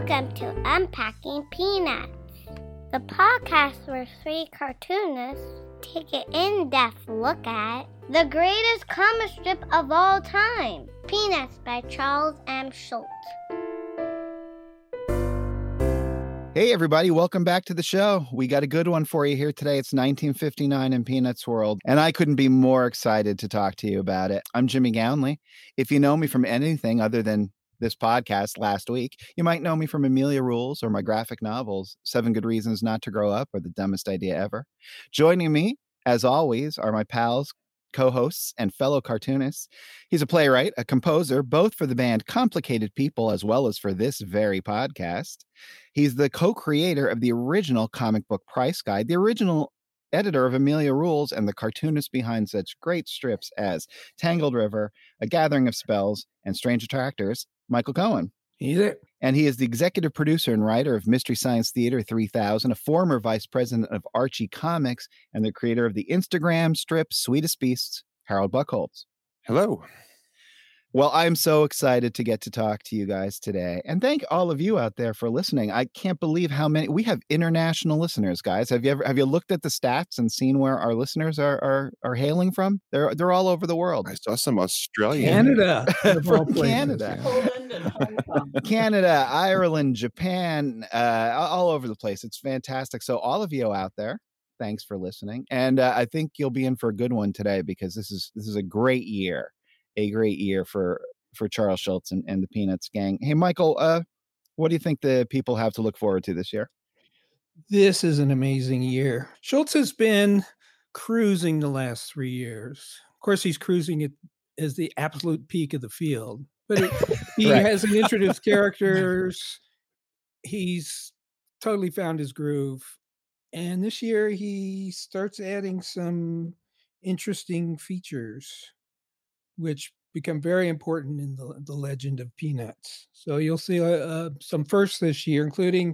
Welcome to Unpacking Peanuts, the podcast where three cartoonists take an in-depth look at the greatest comic strip of all time, Peanuts by Charles M. Schulz. Hey everybody, welcome back to the show. We got a good one for you here today. It's 1959 in Peanuts World, and I couldn't be more excited to talk to you about it. I'm Jimmy Gownley. If you know me from anything other than this podcast last week, you might know me from Amelia Rules or my graphic novels, 7 Good Reasons Not to Grow Up or The Dumbest Idea Ever. Joining me, as always, are my pals, co-hosts, and fellow cartoonists. He's a playwright, a composer, both for the band Complicated People as well as for this very podcast. He's the co-creator of the original comic book Price Guide, the original editor of Amelia Rules, and the cartoonist behind such great strips as Tangled River, A Gathering of Spells, and Strange Attractors, Michael Cohen. He's it. And he is the executive producer and writer of Mystery Science Theater 3000, a former vice president of Archie Comics, and the creator of the Instagram strip Sweetest Beasts, Harold Buchholz. Hello. Well, I'm so excited to get to talk to you guys today. And thank all of you out there for listening. I can't believe how many we have international listeners, guys. Have you looked at the stats and seen where our listeners are hailing from? They're all over the world. I saw some Australian. Canada. From Canada. Canada, Ireland, Japan, all over the place. It's fantastic. So all of you out there, thanks for listening. And I think you'll be in for a good one today because this is a great year. A great year for Charles Schulz and the Peanuts gang. Hey, Michael, what do you think the people have to look forward to this year? This is an amazing year. Schulz has been cruising the last 3 years. Of course, he's cruising it as the absolute peak of the field, but he Right. hasn't introduced characters. He's totally found his groove. And this year he starts adding some interesting features, which become very important in the legend of Peanuts. So you'll see some firsts this year, including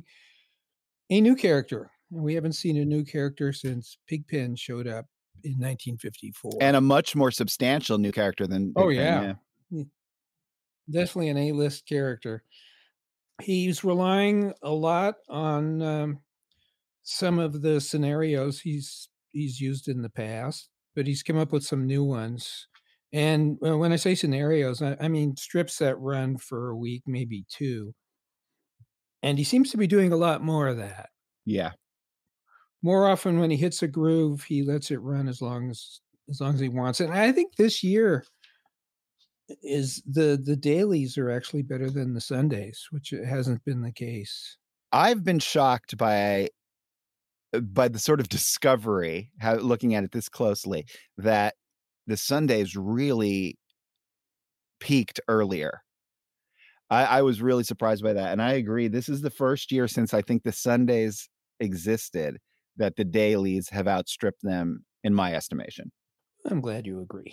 a new character. And we haven't seen a new character since Pigpen showed up in 1954. And a much more substantial new character than Oh, Big Ben, yeah. Definitely an A-list character. He's relying a lot on some of the scenarios he's used in the past, but he's come up with some new ones. And when I say scenarios, I mean strips that run for a week, maybe 2. And he seems to be doing a lot more of that. Yeah. More often when he hits a groove, he lets it run as long as he wants. And I think this year is the dailies are actually better than the Sundays, which hasn't been the case. I've been shocked by the sort of discovery, looking at it this closely, that the Sundays really peaked earlier. I was really surprised by that. And I agree. This is the first year since I think the Sundays existed that the dailies have outstripped them, in my estimation. I'm glad you agree.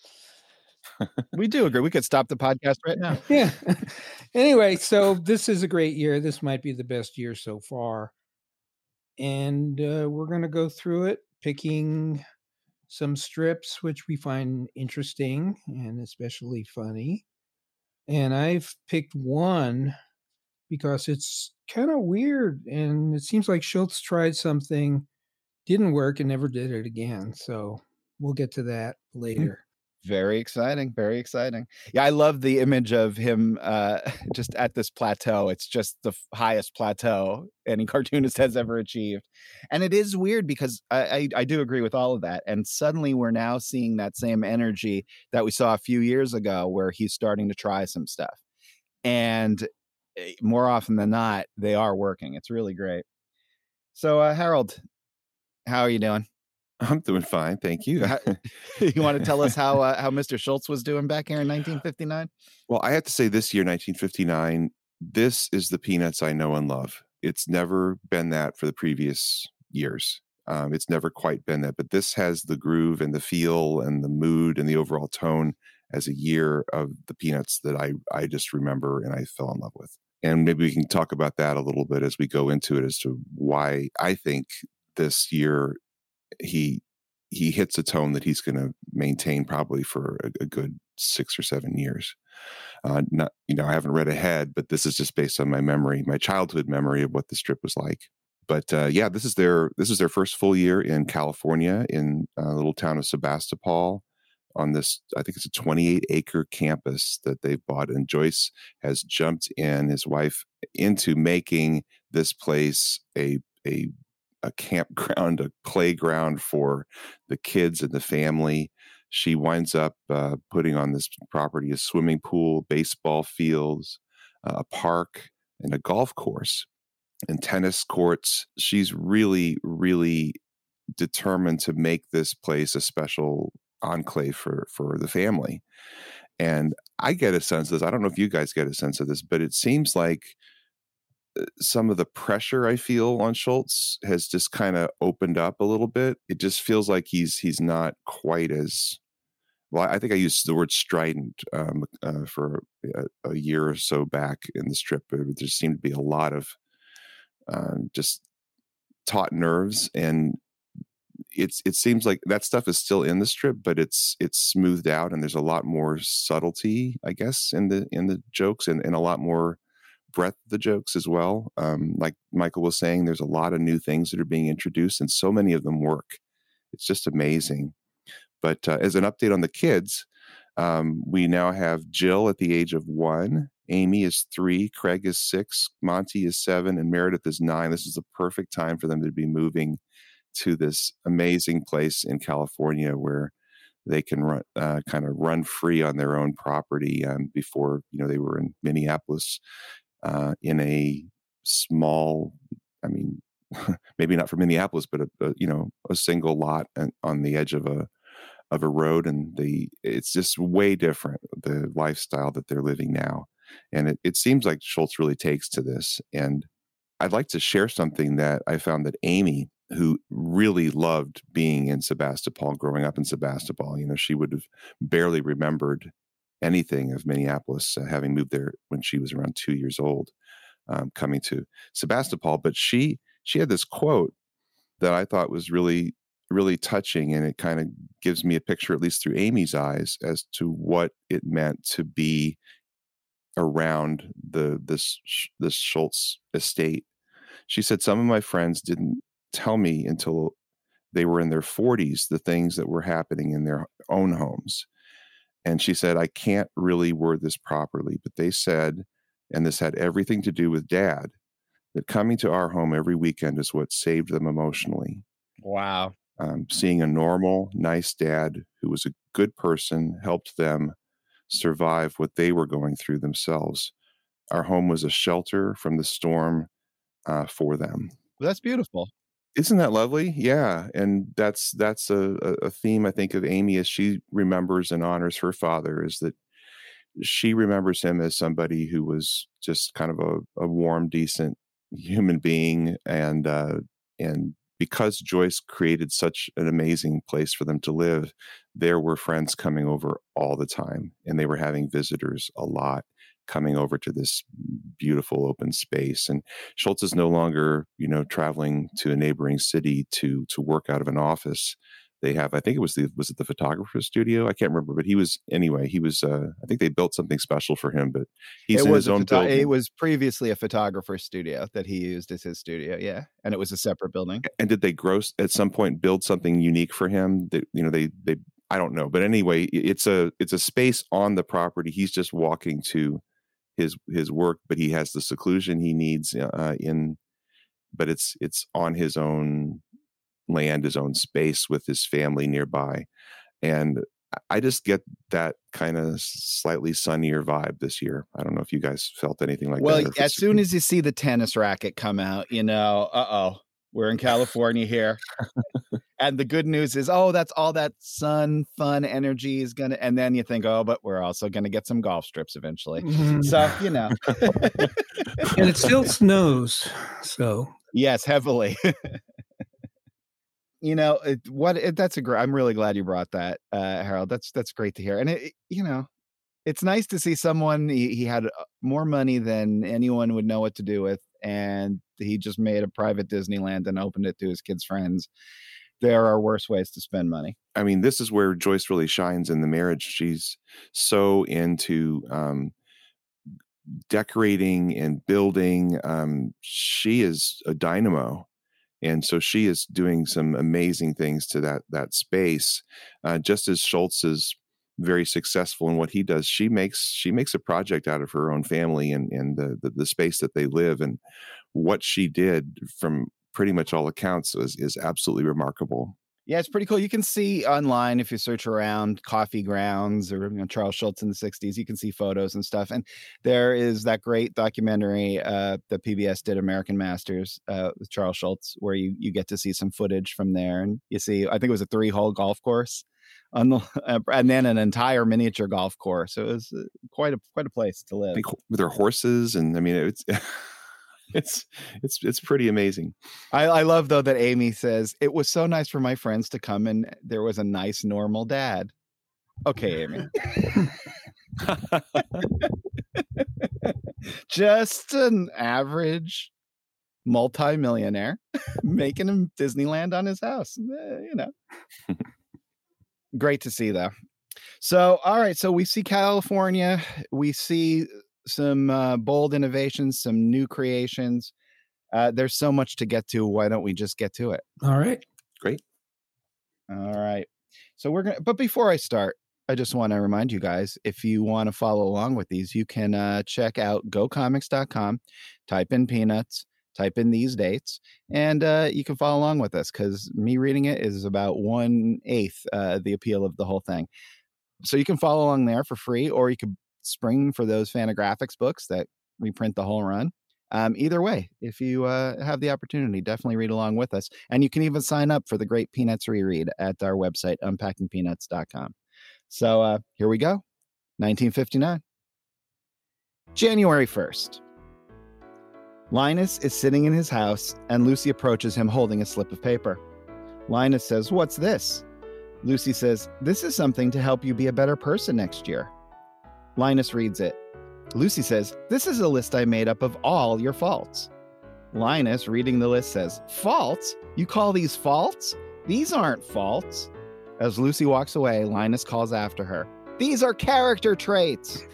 We do agree. We could stop the podcast right now. Yeah. Anyway, so this is a great year. This might be the best year so far. And we're going to go through it, picking some strips which we find interesting and especially funny. And I've picked one because it's kind of weird, and it seems like Schulz tried something, didn't work, and never did it again. So we'll get to that later. Very exciting. Very exciting. Yeah, I love the image of him just at this plateau. It's just the highest plateau any cartoonist has ever achieved. And it is weird because I do agree with all of that. And suddenly we're now seeing that same energy that we saw a few years ago where he's starting to try some stuff. And more often than not, they are working. It's really great. So, Harold, how are you doing? I'm doing fine, thank you. You want to tell us how Mr. Schulz was doing back here in 1959? Well, I have to say this year, 1959, this is the Peanuts I know and love. It's never been that for the previous years. It's never quite been that, but this has the groove and the feel and the mood and the overall tone as a year of the Peanuts that I just remember and I fell in love with. And maybe we can talk about that a little bit as we go into it as to why I think this year he he hits a tone that he's going to maintain probably for a good 6 or 7 years. Not, I haven't read ahead, but this is just based on my childhood memory of what the strip was like. But this is their first full year in California, in a little town of Sebastopol, on this, I think it's a 28-acre campus that they've bought. And Joyce has jumped in, his wife, into making this place a campground, a playground for the kids and the family. She winds up putting on this property a swimming pool, baseball fields, a park, and a golf course, and tennis courts. She's really, really determined to make this place a special enclave for the family. And I get a sense of this. I don't know if you guys get a sense of this, but it seems like some of the pressure I feel on Schultz has just kind of opened up a little bit. It just feels like he's not quite as well. I think I used the word strident for a year or so back in the strip. There just seemed to be a lot of just taut nerves, and it seems like that stuff is still in the strip, but it's smoothed out, and there's a lot more subtlety, I guess, in the jokes, and a lot more breadth of the jokes as well. Like Michael was saying, there's a lot of new things that are being introduced, and so many of them work. It's just amazing. But as an update on the kids, we now have Jill at the age of 1, Amy is 3, Craig is 6, Monty is 7, and Meredith is 9. This is the perfect time for them to be moving to this amazing place in California where they can run free on their own property. Before, they were in Minneapolis in a small, maybe not for Minneapolis, but a single lot on the edge of a road, and it's just way different, the lifestyle that they're living now. And it seems like Schultz really takes to this. And I'd like to share something that I found that Amy, who really loved being in Sebastopol, growing up in Sebastopol, she would have barely remembered anything of Minneapolis, having moved there when she was around 2 years old, coming to Sebastopol. But she had this quote that I thought was really, really touching, and it kind of gives me a picture, at least through Amy's eyes, as to what it meant to be around this Schultz estate. She said, "Some of my friends didn't tell me until they were in their 40s the things that were happening in their own homes." And she said, "I can't really word this properly, but they said, and this had everything to do with Dad, that coming to our home every weekend is what saved them emotionally." Wow. Seeing a normal, nice dad who was a good person helped them survive what they were going through themselves. Our home was a shelter from the storm for them. Well, that's beautiful. Isn't that lovely? Yeah. And that's a theme, I think, of Amy as she remembers and honors her father, is that she remembers him as somebody who was just kind of a warm, decent human being. And because Joyce created such an amazing place for them to live, there were friends coming over all the time, and they were having visitors a lot coming over to this beautiful open space. And Schultz is no longer, traveling to a neighboring city to work out of an office. They have, I think was it the photographer's studio? I can't remember, but he was, I think they built something special for him, but he's in his own building. It was previously a photographer's studio that he used as his studio. Yeah. And it was a separate building. And did they at some point build something unique for him that, they I don't know, but anyway, it's a space on the property. He's just walking to his work, but he has the seclusion he needs but it's on his own land, his own space, with his family nearby. And I just get that kind of slightly sunnier vibe this year. I don't know if you guys felt anything like that. Well, as soon as you see the tennis racket come out, we're in California here. And the good news is, that's all that sun, fun energy is going to, and then you think, but we're also going to get some golf strips eventually. Mm-hmm. So, And it still snows. So. Yes, heavily. I'm really glad you brought that, Harold. That's great to hear. And it's nice to see someone, he had more money than anyone would know what to do with, and he just made a private Disneyland and opened it to his kids' friends. there are worse ways to spend money. I mean, this is where Joyce really shines in the marriage. She's so into decorating and building. She is a dynamo. And so she is doing some amazing things to that space. Just as Schultz is very successful in what he does, she makes a project out of her own family and the space that they live. And what she did, from pretty much all accounts, is absolutely remarkable. Yeah, it's pretty cool. You can see online, if you search around coffee grounds or Charles Schultz in the 60s, you can see photos and stuff. And there is that great documentary that PBS did, American Masters, with Charles Schultz, where you get to see some footage from there. And you see, I think it was a 3-hole golf course on the, and then an entire miniature golf course. So it was quite a place to live. With their horses. And I mean, it's pretty amazing. I love, though, that Amy says it was so nice for my friends to come and there was a nice normal dad. Okay, Amy. Just an average multimillionaire making him Disneyland on his house. Great to see, though. So, all right. So we see California. We see some bold innovations, some new creations. There's so much to get to. Why don't we just get to it? All right. Great. All right. So but before I start, I just want to remind you guys, if you want to follow along with these, you can check out gocomics.com, type in Peanuts, type in these dates, and you can follow along with us, because me reading it is about 1/8 the appeal of the whole thing. So you can follow along there for free, or you could spring for those Fantagraphics books that reprint the whole run. Either way, if you have the opportunity, definitely read along with us. And you can even sign up for the Great Peanuts reread at our website, unpackingpeanuts.com. So here we go. 1959. January 1st. Linus is sitting in his house, and Lucy approaches him holding a slip of paper. Linus says, "What's this?" Lucy says, "This is something to help you be a better person next year." Linus reads it. Lucy says, "This is a list I made up of all your faults." Linus, reading the list, says, "Faults? You call these faults? These aren't faults." As Lucy walks away, Linus calls after her, "These are character traits."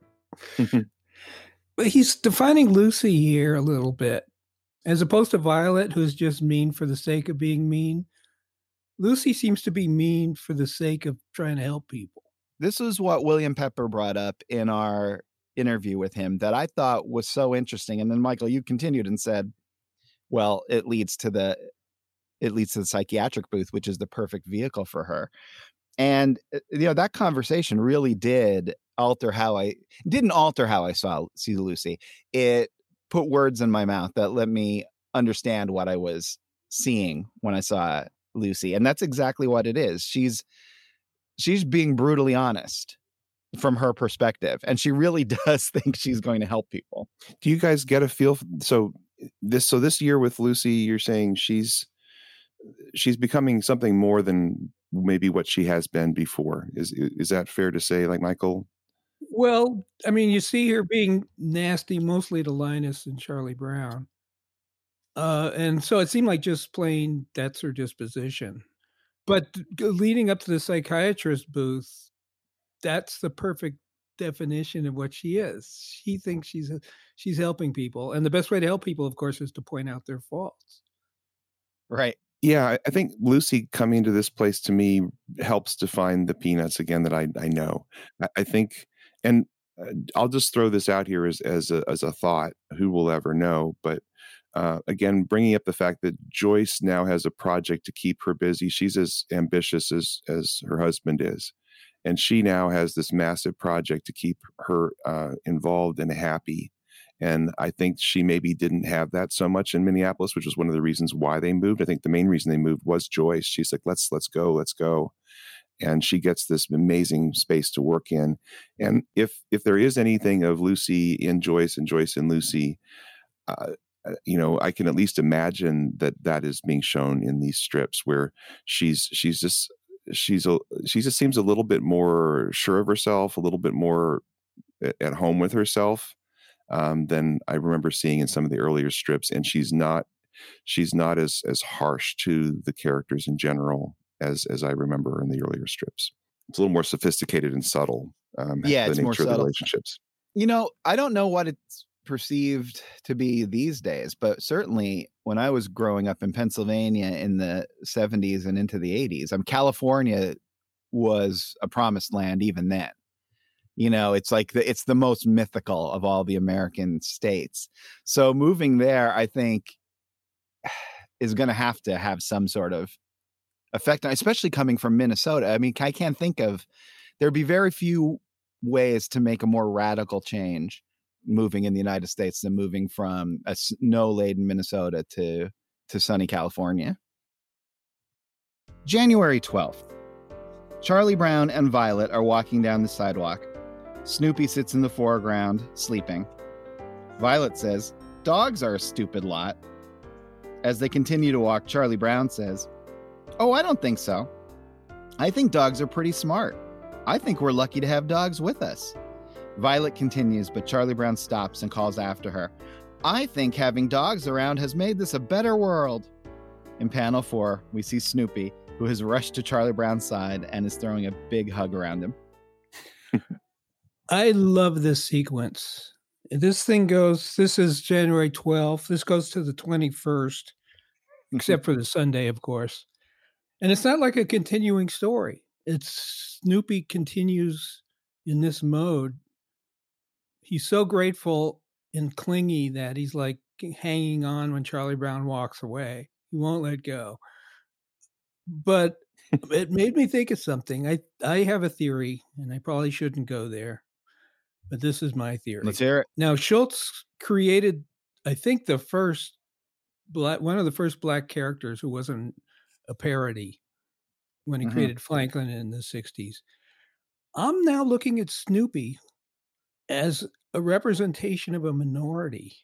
But he's defining Lucy here a little bit. As opposed to Violet, who's just mean for the sake of being mean, Lucy seems to be mean for the sake of trying to help people. This is what William Pepper brought up in our interview with him that I thought was so interesting. And then, Michael, you continued and said, well, it leads to the psychiatric booth, which is the perfect vehicle for her. And, that conversation really didn't alter how I see Lucy. It put words in my mouth that let me understand what I was seeing when I saw Lucy. And that's exactly what it is. She's being brutally honest from her perspective, and she really does think she's going to help people. Do you guys get a feel? So this year with Lucy, you're saying she's becoming something more than maybe what she has been before. Is that fair to say, like Michael? Well, I mean, you see her being nasty mostly to Linus and Charlie Brown. And so it seemed like just plain that's her disposition. But leading up to the psychiatrist booth, that's the perfect definition of what she is. She thinks she's helping people. And the best way to help people, of course, is to point out their faults. Right. Yeah, I think Lucy coming to this place to me helps define the Peanuts again that I know. I think, and I'll just throw this out here as a thought. Who will ever know? But again, bringing up the fact that Joyce now has a project to keep her busy. She's as ambitious as her husband is, and she now has this massive project to keep her involved and happy. And I think she maybe didn't have that so much in Minneapolis, which was one of the reasons why they moved. I think the main reason they moved was Joyce. She's like, let's go. And she gets this amazing space to work in. And if there is anything of Lucy in Joyce and Joyce in Lucy, I can at least imagine that is being shown in these strips where she just seems a little bit more sure of herself, a little bit more at home with herself than I remember seeing in some of the earlier strips. And she's not she's not as harsh to the characters in general as I remember in the earlier strips. It's a little more sophisticated and subtle. Yeah, the it's more nature of the subtle. relationships. I don't know what it's perceived to be these days, but certainly when I was growing up in Pennsylvania in the 70s and into the 80s, California was a promised land even then. It's like it's the most mythical of all the American states. So moving there, I think, is going to have some sort of effect, especially coming from Minnesota. I mean, I can't think of, there'd be very few ways to make a more radical change moving in the United States than moving from a snow-laden Minnesota to sunny California. January 12th. Charlie Brown and Violet are walking down the sidewalk. Snoopy sits in the foreground, sleeping. Violet says, "Dogs are a stupid lot." As they continue to walk, Charlie Brown says, "Oh, I don't think so. I think dogs are pretty smart. I think we're lucky to have dogs with us." Violet continues, but Charlie Brown stops and calls after her, "I think having dogs around has made this a better world." In panel 4, we see Snoopy, who has rushed to Charlie Brown's side and is throwing a big hug around him. I love this sequence. This is January 12th. This goes to the 21st, except for the Sunday, of course. And it's not like a continuing story. It's Snoopy continues in this mode. He's so grateful and clingy that he's like hanging on when Charlie Brown walks away. He won't let go. But it made me think of something. I have a theory, and I probably shouldn't go there, but this is my theory. Let's hear it. Now, Schultz created, I think, one of the first black characters who wasn't a parody when he created Franklin in the 60s. I'm now looking at Snoopy as a representation of a minority.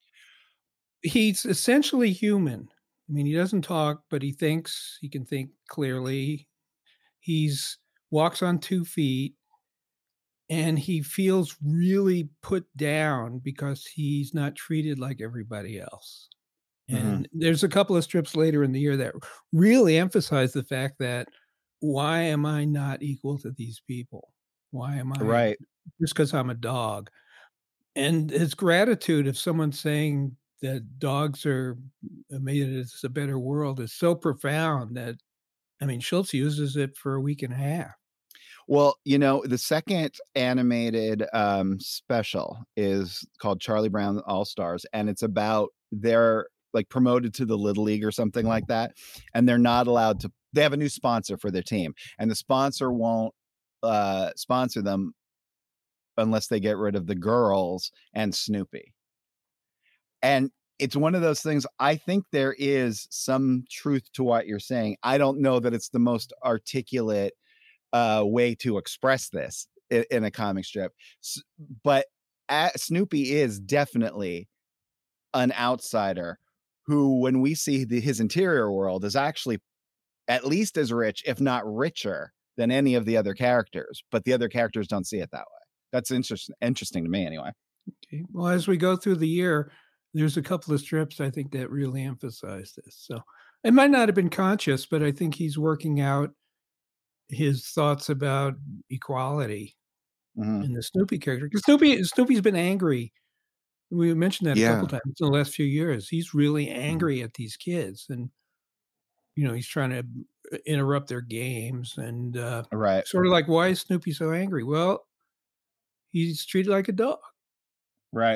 He's essentially human. I mean, he doesn't talk, but he thinks. He can think clearly. He's walks on 2 feet, and he feels really put down because he's not treated like everybody else. And there's a couple of strips later in the year that really emphasize the fact that, why am I not equal to these people? Why am I Right? Just because I'm a dog? And his gratitude of someone saying that dogs are made it a better world is so profound that, I mean, Schultz uses it for a week and a half. Well, the second animated special is called Charlie Brown All-Stars, and it's about they're like promoted to the Little League or something like that, and they're not allowed to. They have a new sponsor for their team, and the sponsor won't sponsor them unless they get rid of the girls and Snoopy. And it's one of those things. I think there is some truth to what you're saying. I don't know that it's the most articulate way to express this in a comic strip, but Snoopy is definitely an outsider who, when we see his interior world, is actually at least as rich, if not richer, than any of the other characters. But the other characters don't see it that way. That's interesting to me, anyway. Okay. Well, as we go through the year, there's a couple of strips I think that really emphasize this. So it might not have been conscious, but I think he's working out his thoughts about equality in the Snoopy character. Because Snoopy's been angry. We mentioned that a couple times in the last few years. He's really angry at these kids, and he's trying to interrupt their games, and right. Sort of like, why is Snoopy so angry? Well, he's treated like a dog. Right.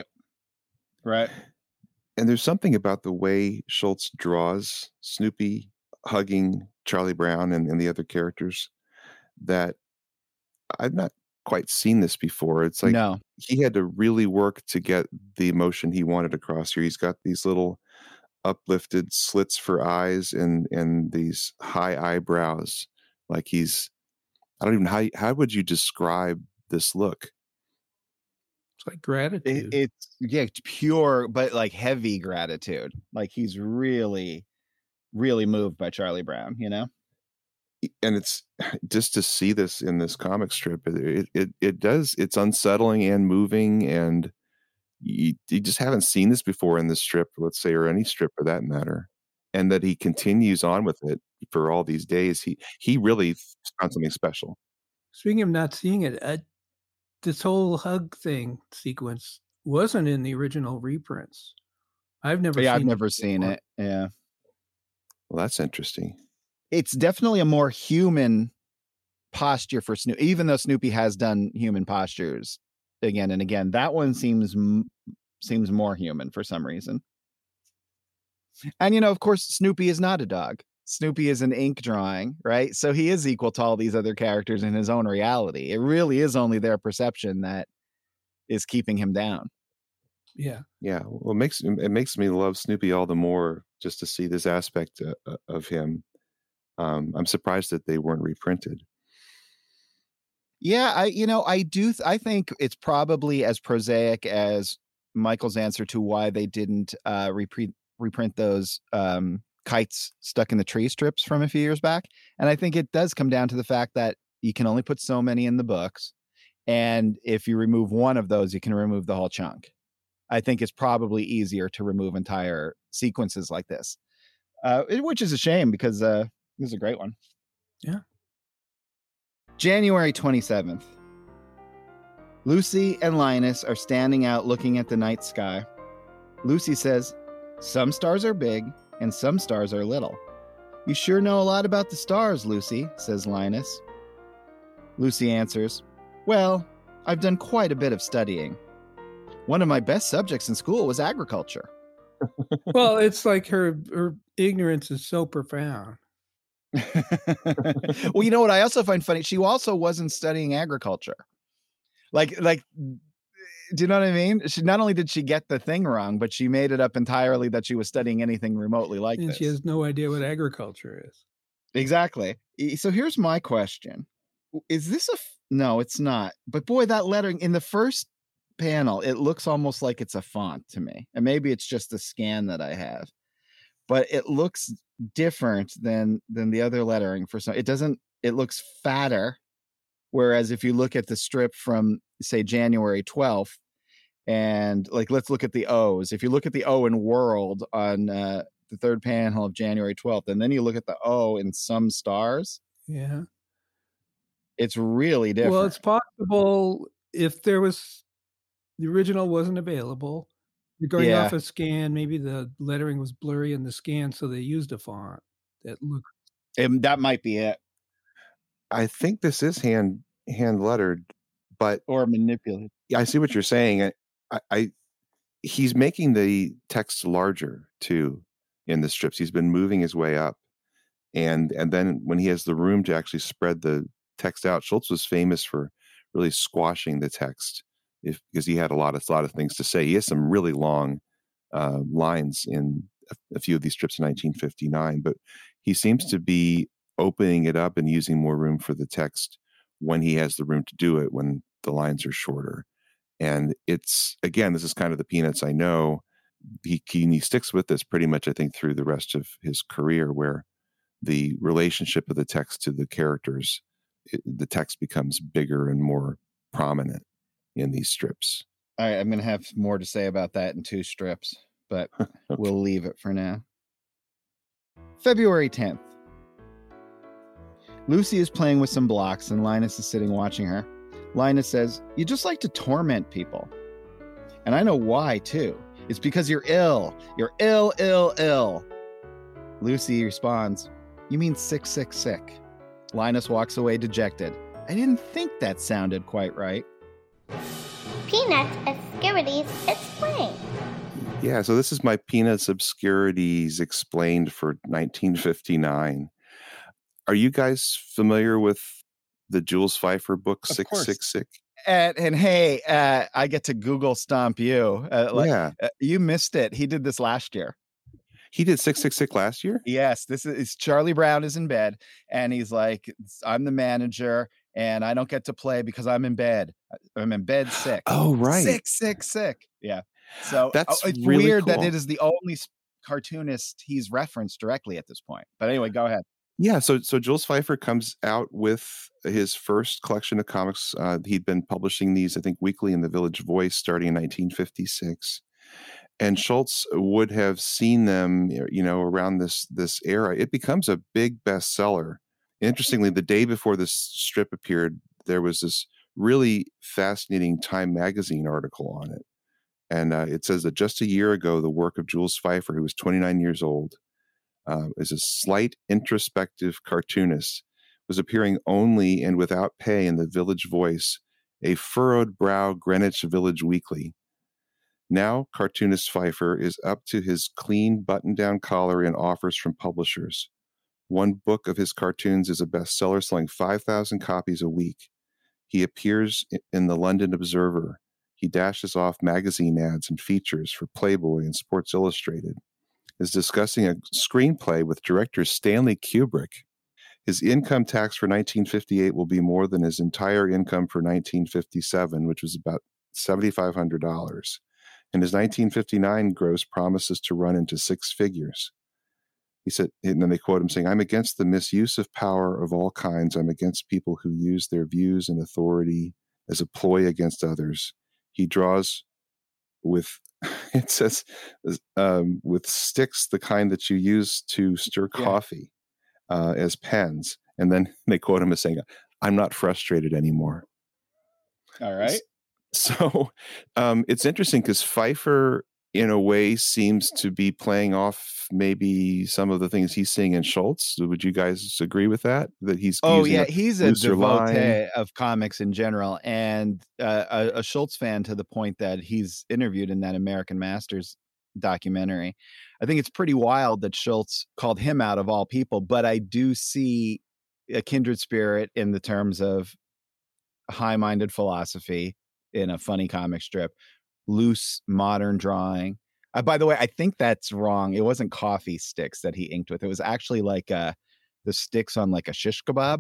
And there's something about the way Schultz draws Snoopy hugging Charlie Brown and the other characters that I've not quite seen this before. It's like he had to really work to get the emotion he wanted across here. He's got these little uplifted slits for eyes and these high eyebrows. Like I don't even, how would you describe this look? It's like gratitude. It's pure, but like heavy gratitude. Like he's really, really moved by Charlie Brown, And it's just to see this in this comic strip. It's unsettling and moving, and you just haven't seen this before in this strip, let's say, or any strip for that matter. And that he continues on with it for all these days. He really found something special. Speaking of not seeing it, this whole hug thing sequence wasn't in the original reprints. I've never seen it. Yeah. Well, that's interesting. It's definitely a more human posture for Snoopy, even though Snoopy has done human postures again and again. That one seems more human for some reason. And, of course, Snoopy is not a dog. Snoopy is an ink drawing, right? So he is equal to all these other characters in his own reality. It really is only their perception that is keeping him down. Yeah. Yeah. Well, it makes me love Snoopy all the more just to see this aspect of him. I'm surprised that they weren't reprinted. Yeah, I think it's probably as prosaic as Michael's answer to why they didn't reprint those kites stuck in the tree strips from a few years back. And I think it does come down to the fact that you can only put so many in the books. And if you remove one of those, you can remove the whole chunk. I think it's probably easier to remove entire sequences like this, which is a shame because this is a great one. Yeah. January 27th. Lucy and Linus are standing out looking at the night sky. Lucy says, "Some stars are big and some stars are little." "You sure know a lot about the stars, Lucy," says Linus. Lucy answers, "Well, I've done quite a bit of studying. One of my best subjects in school was agriculture." Well, it's like her ignorance is so profound. Well, you know what I also find funny? She also wasn't studying agriculture. Like, do you know what I mean? She not only did she get the thing wrong, but she made it up entirely that she was studying anything remotely like and this. She has no idea what agriculture is. Exactly. So here's my question. Is this no, it's not. But boy, that lettering in the first panel, it looks almost like it's a font to me. And maybe it's just the scan that I have. But it looks different than the other lettering for some. It looks fatter. Whereas if you look at the strip from, say, January 12th, and let's look at the O's. If you look at the O in World on the third panel of January 12th, and then you look at the O in Some Stars. Yeah. It's really different. Well, it's possible if the original wasn't available. You're going off a scan. Maybe the lettering was blurry in the scan, so they used a font that looked. That might be it. I think this is hand lettered, or manipulated. I see what you're saying. He's making the text larger too in the strips. He's been moving his way up, and then when he has the room to actually spread the text out, Schulz was famous for really squashing the text because he had a lot of things to say. He has some really long lines in a few of these strips in 1959, but he seems to be opening it up and using more room for the text when he has the room to do it, when the lines are shorter. And it's, again, this is kind of the Peanuts I know. He sticks with this pretty much, I think, through the rest of his career, where the relationship of the text to the characters, the text becomes bigger and more prominent in these strips. All right, I'm going to have more to say about that in 2 strips, but okay. We'll leave it for now. February 10th. Lucy is playing with some blocks and Linus is sitting watching her. Linus says, "You just like to torment people. And I know why, too. It's because you're ill. You're ill, ill, ill." Lucy responds, "You mean sick, sick, sick." Linus walks away dejected. "I didn't think that sounded quite right." Peanuts Obscurities Explained. Yeah, so this is my Peanuts Obscurities Explained for 1959. Are you guys familiar with the Jules Feiffer book, Sick, Sick, Sick? And hey, I get to Google stomp you. You missed it. He did this last year. He did 666 last year? Yes, this is Charlie Brown is in bed, and he's like, "I'm the manager, and I don't get to play because I'm in bed. I'm in bed sick." Oh, right. Sick. Yeah. So that's it's really weird cool. that it is the only cartoonist he's referenced directly at this point. But anyway, go ahead. Yeah, so Jules Feiffer comes out with his first collection of comics. He'd been publishing these, I think, weekly in the Village Voice starting in 1956. And Schulz would have seen them, around this era. It becomes a big bestseller. Interestingly, the day before this strip appeared, there was this really fascinating Time magazine article on it. And it says that just a year ago, the work of Jules Feiffer, who was 29 years old, is a slight introspective cartoonist, was appearing only and without pay in the Village Voice, a furrowed brow Greenwich Village weekly. Now, cartoonist Feiffer is up to his clean button-down collar in offers from publishers. One book of his cartoons is a bestseller, selling 5,000 copies a week. He appears in the London Observer. He dashes off magazine ads and features for Playboy and Sports Illustrated. Is discussing a screenplay with director Stanley Kubrick. His income tax for 1958 will be more than his entire income for 1957, which was about $7,500. And his 1959 gross promises to run into six figures. He said, and then they quote him saying, "I'm against the misuse of power of all kinds. I'm against people who use their views and authority as a ploy against others." He draws with, it says, with sticks, the kind that you use to stir coffee, as pens. And then they quote him as saying, "I'm not frustrated anymore." All right. So it's interesting because Feiffer, in a way, seems to be playing off maybe some of the things he's seeing in Schulz. Would you guys agree with that? That he's he's a devotee of comics in general, and a Schulz fan to the point that he's interviewed in that American Masters documentary. I think it's pretty wild that Schulz called him out of all people, but I do see a kindred spirit in the terms of high-minded philosophy in a funny comic strip, loose modern drawing. By the way, I think that's wrong. It wasn't coffee sticks that he inked with. It was actually like the sticks on like a shish kebab.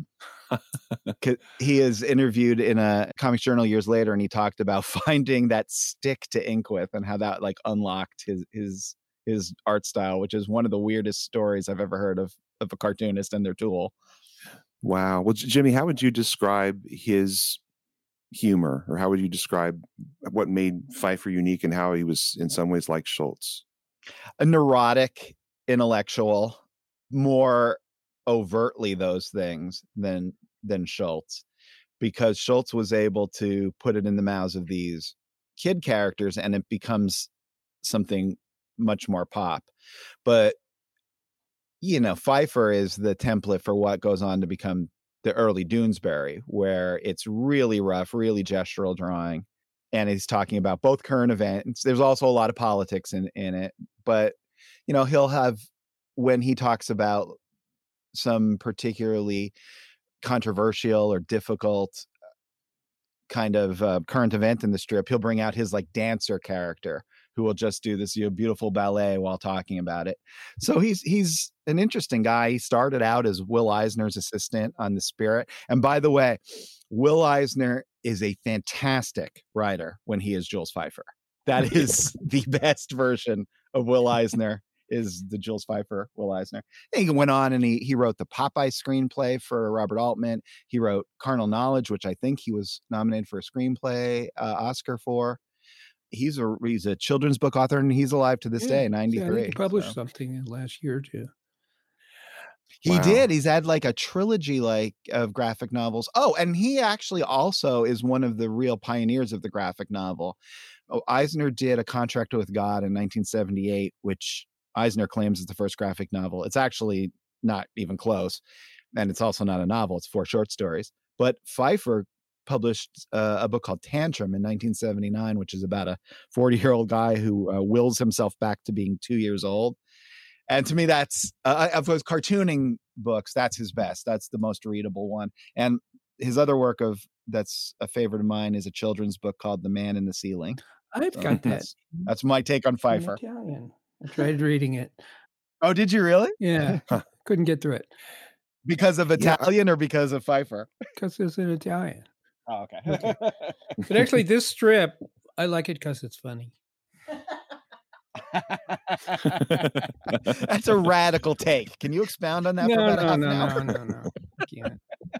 He is interviewed in a comics journal years later, and he talked about finding that stick to ink with and how that like unlocked his art style, which is one of the weirdest stories I've ever heard of a cartoonist and their tool. Wow. Well, Jimmy, how would you describe his humor, or how would you describe what made Feiffer unique and how he was in some ways like Schulz? A neurotic intellectual, more overtly those things than Schulz, because Schulz was able to put it in the mouths of these kid characters and it becomes something much more pop. But Feiffer is the template for what goes on to become the early Doonesbury, where it's really rough, really gestural drawing. And he's talking about both current events. There's also a lot of politics in it. But, he'll have, when he talks about some particularly controversial or difficult kind of current event in the strip, he'll bring out his like dancer character who will just do this beautiful ballet while talking about it. So he's an interesting guy. He started out as Will Eisner's assistant on The Spirit. And by the way, Will Eisner is a fantastic writer when he is Jules Feiffer. That is the best version of Will Eisner, is the Jules Feiffer Will Eisner. And he went on and he wrote the Popeye screenplay for Robert Altman. He wrote Carnal Knowledge, which I think he was nominated for a screenplay Oscar for. He's a children's book author, and he's alive to this day, 93. He published something last year too. He did. He's had like a trilogy of graphic novels. Oh, and he actually also is one of the real pioneers of the graphic novel. Eisner did A Contract with God in 1978, which Eisner claims is the first graphic novel. It's actually not even close. And it's also not a novel. It's 4 short stories. But Feiffer published a book called Tantrum in 1979, which is about a 40-year-old guy who wills himself back to being 2 years old. And to me, that's of those cartooning books, that's his best. That's the most readable one. And his other work that's a favorite of mine is a children's book called The Man in the Ceiling. I've got that. That's my take on Feiffer. Italian. I tried reading it. Oh, did you really? Yeah. Couldn't get through it. Because of Italian or because of Feiffer? Because it's in Italian. Oh, okay. But actually, this strip, I like it because it's funny. That's a radical take. Can you expound on that for about half an hour? No. I can't.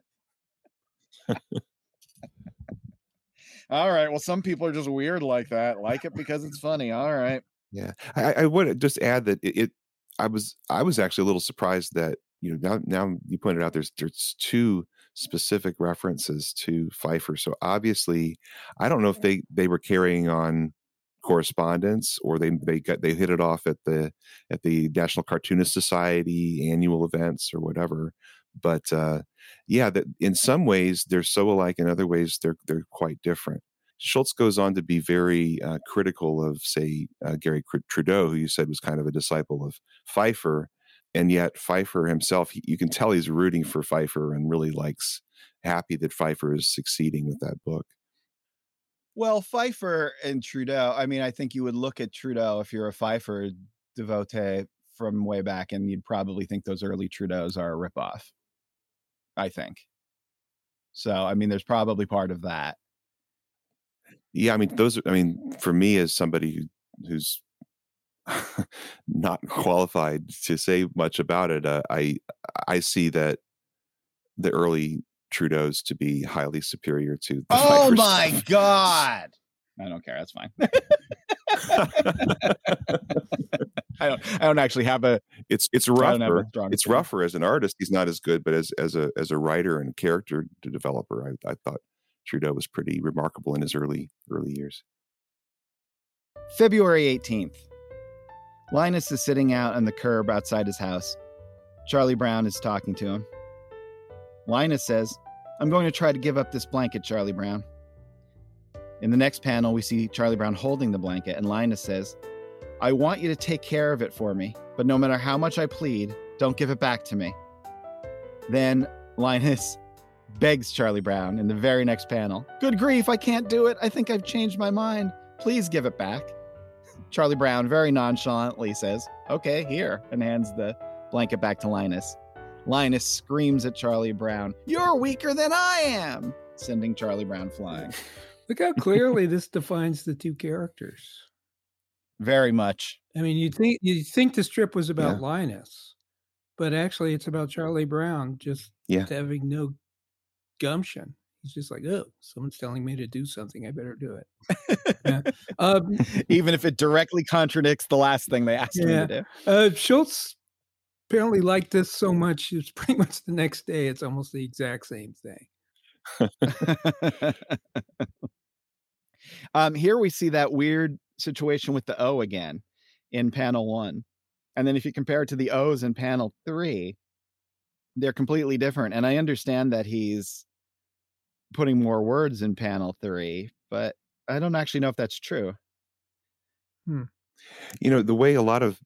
All right. Well, some people are just weird like that. Like it because it's funny. All right. Yeah, I would just add that I was actually a little surprised that now you pointed out there's two specific references to Pfeiffer. So obviously, I don't know if they were carrying on correspondence or they hit it off at the National Cartoonist Society annual events or whatever. But yeah, that in some ways they're so alike, in other ways they're quite different. Schulz goes on to be very critical of, say, Gary Trudeau, who you said was kind of a disciple of Pfeiffer. And yet Pfeiffer himself, you can tell he's rooting for Pfeiffer and really happy that Pfeiffer is succeeding with that book. Well, Pfeiffer and Trudeau, I mean, I think you would look at Trudeau if you're a Pfeiffer devotee from way back, and you'd probably think those early Trudeaus are a ripoff, I think. So, I mean, there's probably part of that. Yeah, I mean, for me as somebody who's not qualified to say much about it, I see that the early Trudeaus to be highly superior to the Pfeiffer stuff. God! I don't care. That's fine. I don't actually have a. It's rougher. It's rougher as an artist. He's not as good, but as a writer and character developer, I thought Trudeau was pretty remarkable in his early years. February 18th. Linus is sitting out on the curb outside his house. Charlie Brown is talking to him. Linus says, "I'm going to try to give up this blanket, Charlie Brown." In the next panel, we see Charlie Brown holding the blanket, and Linus says, "I want you to take care of it for me, but no matter how much I plead, don't give it back to me." Then Linus begs Charlie Brown in the very next panel, "Good grief, I can't do it. I think I've changed my mind. Please give it back." Charlie Brown very nonchalantly says, "Okay, here," and hands the blanket back to Linus. Linus screams at Charlie Brown, "You're weaker than I am," sending Charlie Brown flying. Look how clearly this defines the two characters. Very much. I mean, you think the strip was about Linus, but actually it's about Charlie Brown just having no gumption. He's just like, "Oh, someone's telling me to do something. I better do it." Even if it directly contradicts the last thing they asked him to do. Schulz apparently liked this so much, it's pretty much the next day, it's almost the exact same thing. Here we see that weird situation with the O again in panel 1. And then if you compare it to the O's in panel 3, they're completely different. And I understand that he's putting more words in panel 3, but I don't actually know if that's true. The way a lot of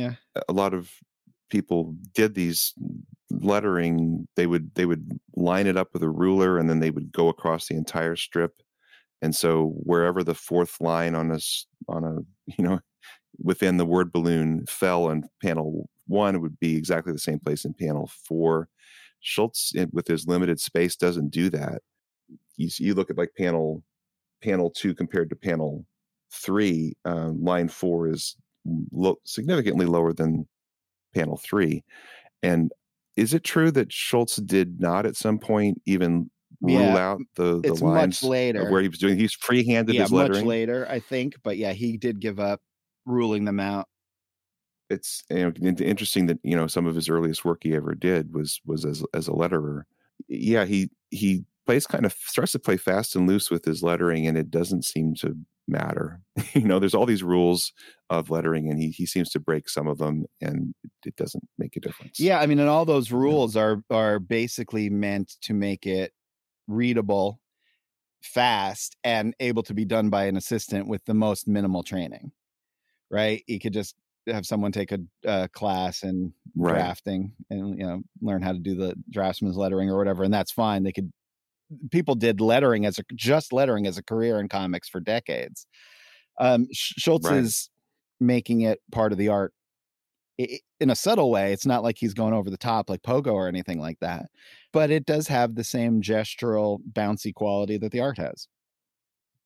people did these lettering, they would line it up with a ruler and then they would go across the entire strip. And so wherever the fourth line on a within the word balloon fell in panel 1, it would be exactly the same place in panel 4. Schulz, with his limited space, doesn't do that. You look at like panel 2 compared to panel 3, line 4 is significantly lower than panel 3. And is it true that Schulz did not at some point even rule out the lines much later where he was doing? He's freehanded his lettering. Much later, I think, but he did give up ruling them out. It's interesting that some of his earliest work he ever did was as a letterer. Yeah, he starts to play fast and loose with his lettering, and it doesn't seem to matter. There's all these rules of lettering, and he seems to break some of them, and it doesn't make a difference. Yeah, I mean, and all those rules are basically meant to make it readable, fast, and able to be done by an assistant with the most minimal training. Right? You could just have someone take a class in drafting and learn how to do the draftsman's lettering or whatever, and that's fine. People did lettering as a career in comics for decades. Schulz is making it part of the art in a subtle way. It's not like he's going over the top like Pogo or anything like that, but it does have the same gestural bouncy quality that the art has.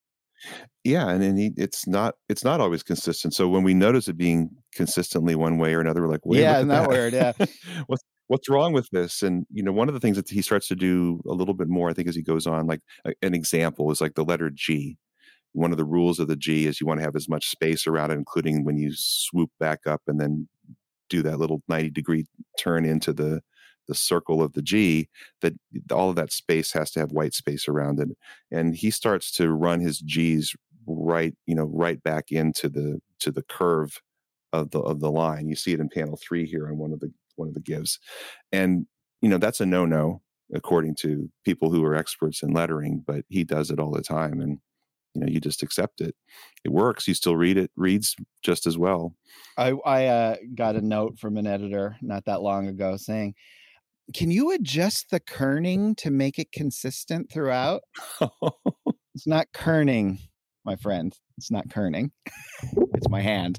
Yeah, and then it's not always consistent. So when we notice it being consistently one way or another, we're like, wait, Yeah, look isn't at that weird? Yeah. what's wrong with this? And one of the things that he starts to do a little bit more, I think, as he goes on, like an example is like the letter G. One of the rules of the G is you want to have as much space around it, including when you swoop back up and then do that little 90-degree turn into the circle of the G, that all of that space has to have white space around it. And he starts to run his G's right back into the curve of the line. You see it in panel 3 here on one of the gives. And that's a no-no according to people who are experts in lettering, but he does it all the time, and you just accept it. It works. You still read it, reads just as well. I got a note from an editor not that long ago saying, can you adjust the kerning to make it consistent throughout? It's not kerning, my friend. It's not kerning. It's my hand.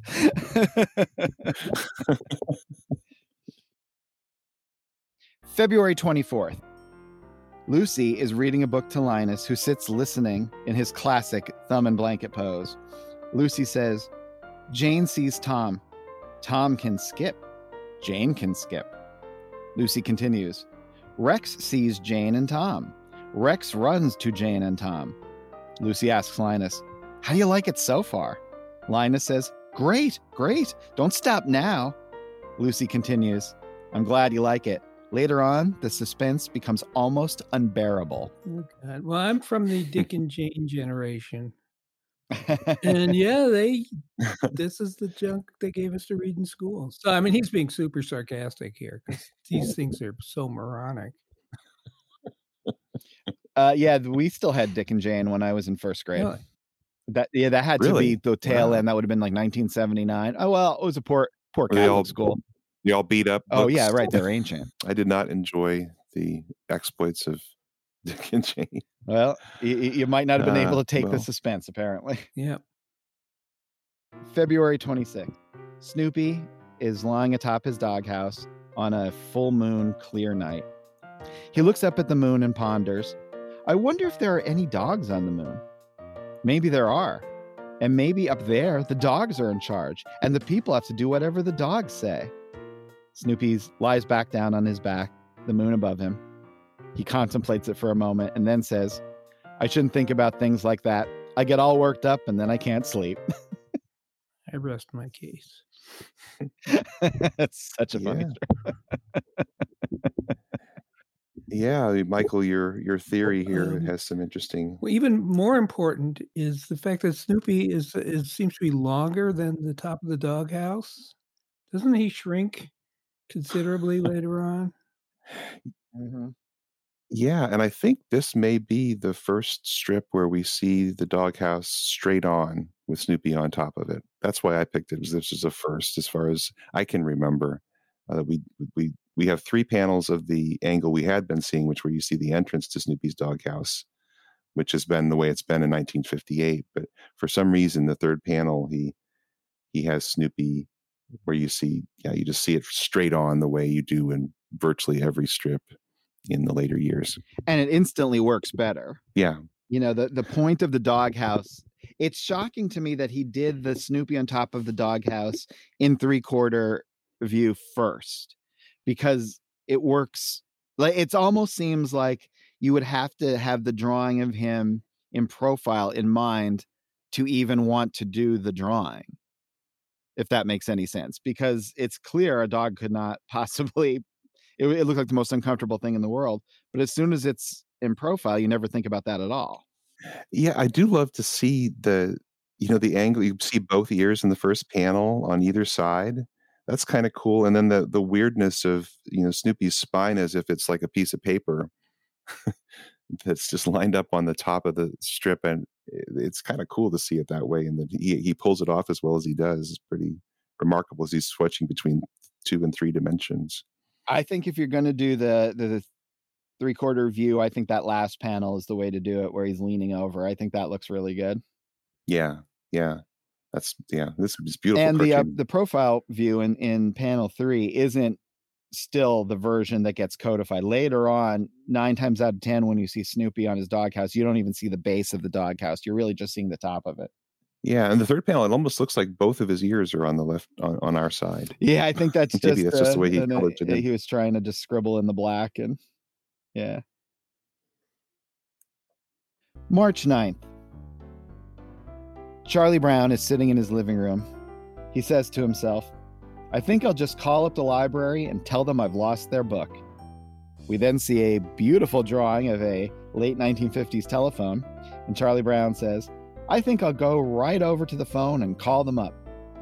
February 24th. Lucy is reading a book to Linus, who sits listening in his classic thumb and blanket pose. Lucy says, Jane sees Tom. Tom can skip. Jane can skip. Lucy continues, Rex sees Jane and Tom. Rex runs to Jane and Tom. Lucy asks Linus, how do you like it so far? Linus says, great, great. Don't stop now. Lucy continues, I'm glad you like it. Later on, the suspense becomes almost unbearable. Oh, God. Well, I'm from the Dick and Jane generation. And yeah, this is the junk they gave us to read in school. So, I mean, he's being super sarcastic here because these things are so moronic. Yeah, we still had Dick and Jane when I was in first grade. Really? That had to be the tail end. That would have been like 1979. Oh, well, it was a poor Catholic school. They all beat up books. Oh, yeah, right. They're ancient. I did not enjoy the exploits of Dick and Jane. Well, you might not have been able to take the suspense, apparently. Yeah. February 26th. Snoopy is lying atop his doghouse on a full moon clear night. He looks up at the moon and ponders, I wonder if there are any dogs on the moon. Maybe there are. And maybe up there, the dogs are in charge, and the people have to do whatever the dogs say. Snoopy lies back down on his back, the moon above him. He contemplates it for a moment and then says, I shouldn't think about things like that. I get all worked up and then I can't sleep. I rest my case. That's such a funny story. Yeah, Michael, your theory here has some interesting. Well, even more important is the fact that Snoopy seems to be longer than the top of the doghouse. Doesn't he shrink considerably later on? Mm-hmm. Yeah, and I think this may be the first strip where we see the doghouse straight on with Snoopy on top of it. That's why I picked it, because this is a first as far as I can remember. We have 3 panels of the angle we had been seeing, which where you see the entrance to Snoopy's doghouse, which has been the way it's been in 1958. But for some reason, the 3rd panel, he has Snoopy where you see, you just see it straight on the way you do in virtually every strip in the later years. And it instantly works better. Yeah. The point of the doghouse, it's shocking to me that he did the Snoopy on top of the doghouse in 3/4 view first, because it works. Like, it almost seems like you would have to have the drawing of him in profile in mind to even want to do the drawing, if that makes any sense, because it's clear a dog could not possibly, it looked like the most uncomfortable thing in the world. But as soon as it's in profile, you never think about that at all. Yeah, I do love to see the angle. You see both ears in the first panel on either side. That's kind of cool. And then the weirdness of, Snoopy's spine as if it's like a piece of paper that's just lined up on the top of the strip. And it's kind of cool to see it that way. And then he pulls it off as well as he does. It's pretty remarkable as he's switching between 2 and 3 dimensions. I think if you're going to do the 3/4 view, I think that last panel is the way to do it, where he's leaning over. I think that looks really good. Yeah. This is beautiful. And the profile view in panel 3 isn't still the version that gets codified. Later on, 9 times out of 10, when you see Snoopy on his doghouse, you don't even see the base of the doghouse. You're really just seeing the top of it. Yeah, and the third panel, it almost looks like both of his ears are on the left, on our side. Yeah, I think that's Maybe just that's just the way he colored it in. he was trying to just scribble in the black, and yeah. March 9th. Charlie Brown is sitting in his living room. He says to himself, I think I'll just call up the library and tell them I've lost their book. We then see a beautiful drawing of a late 1950s telephone, and Charlie Brown says, I think I'll go right over to the phone and call them up.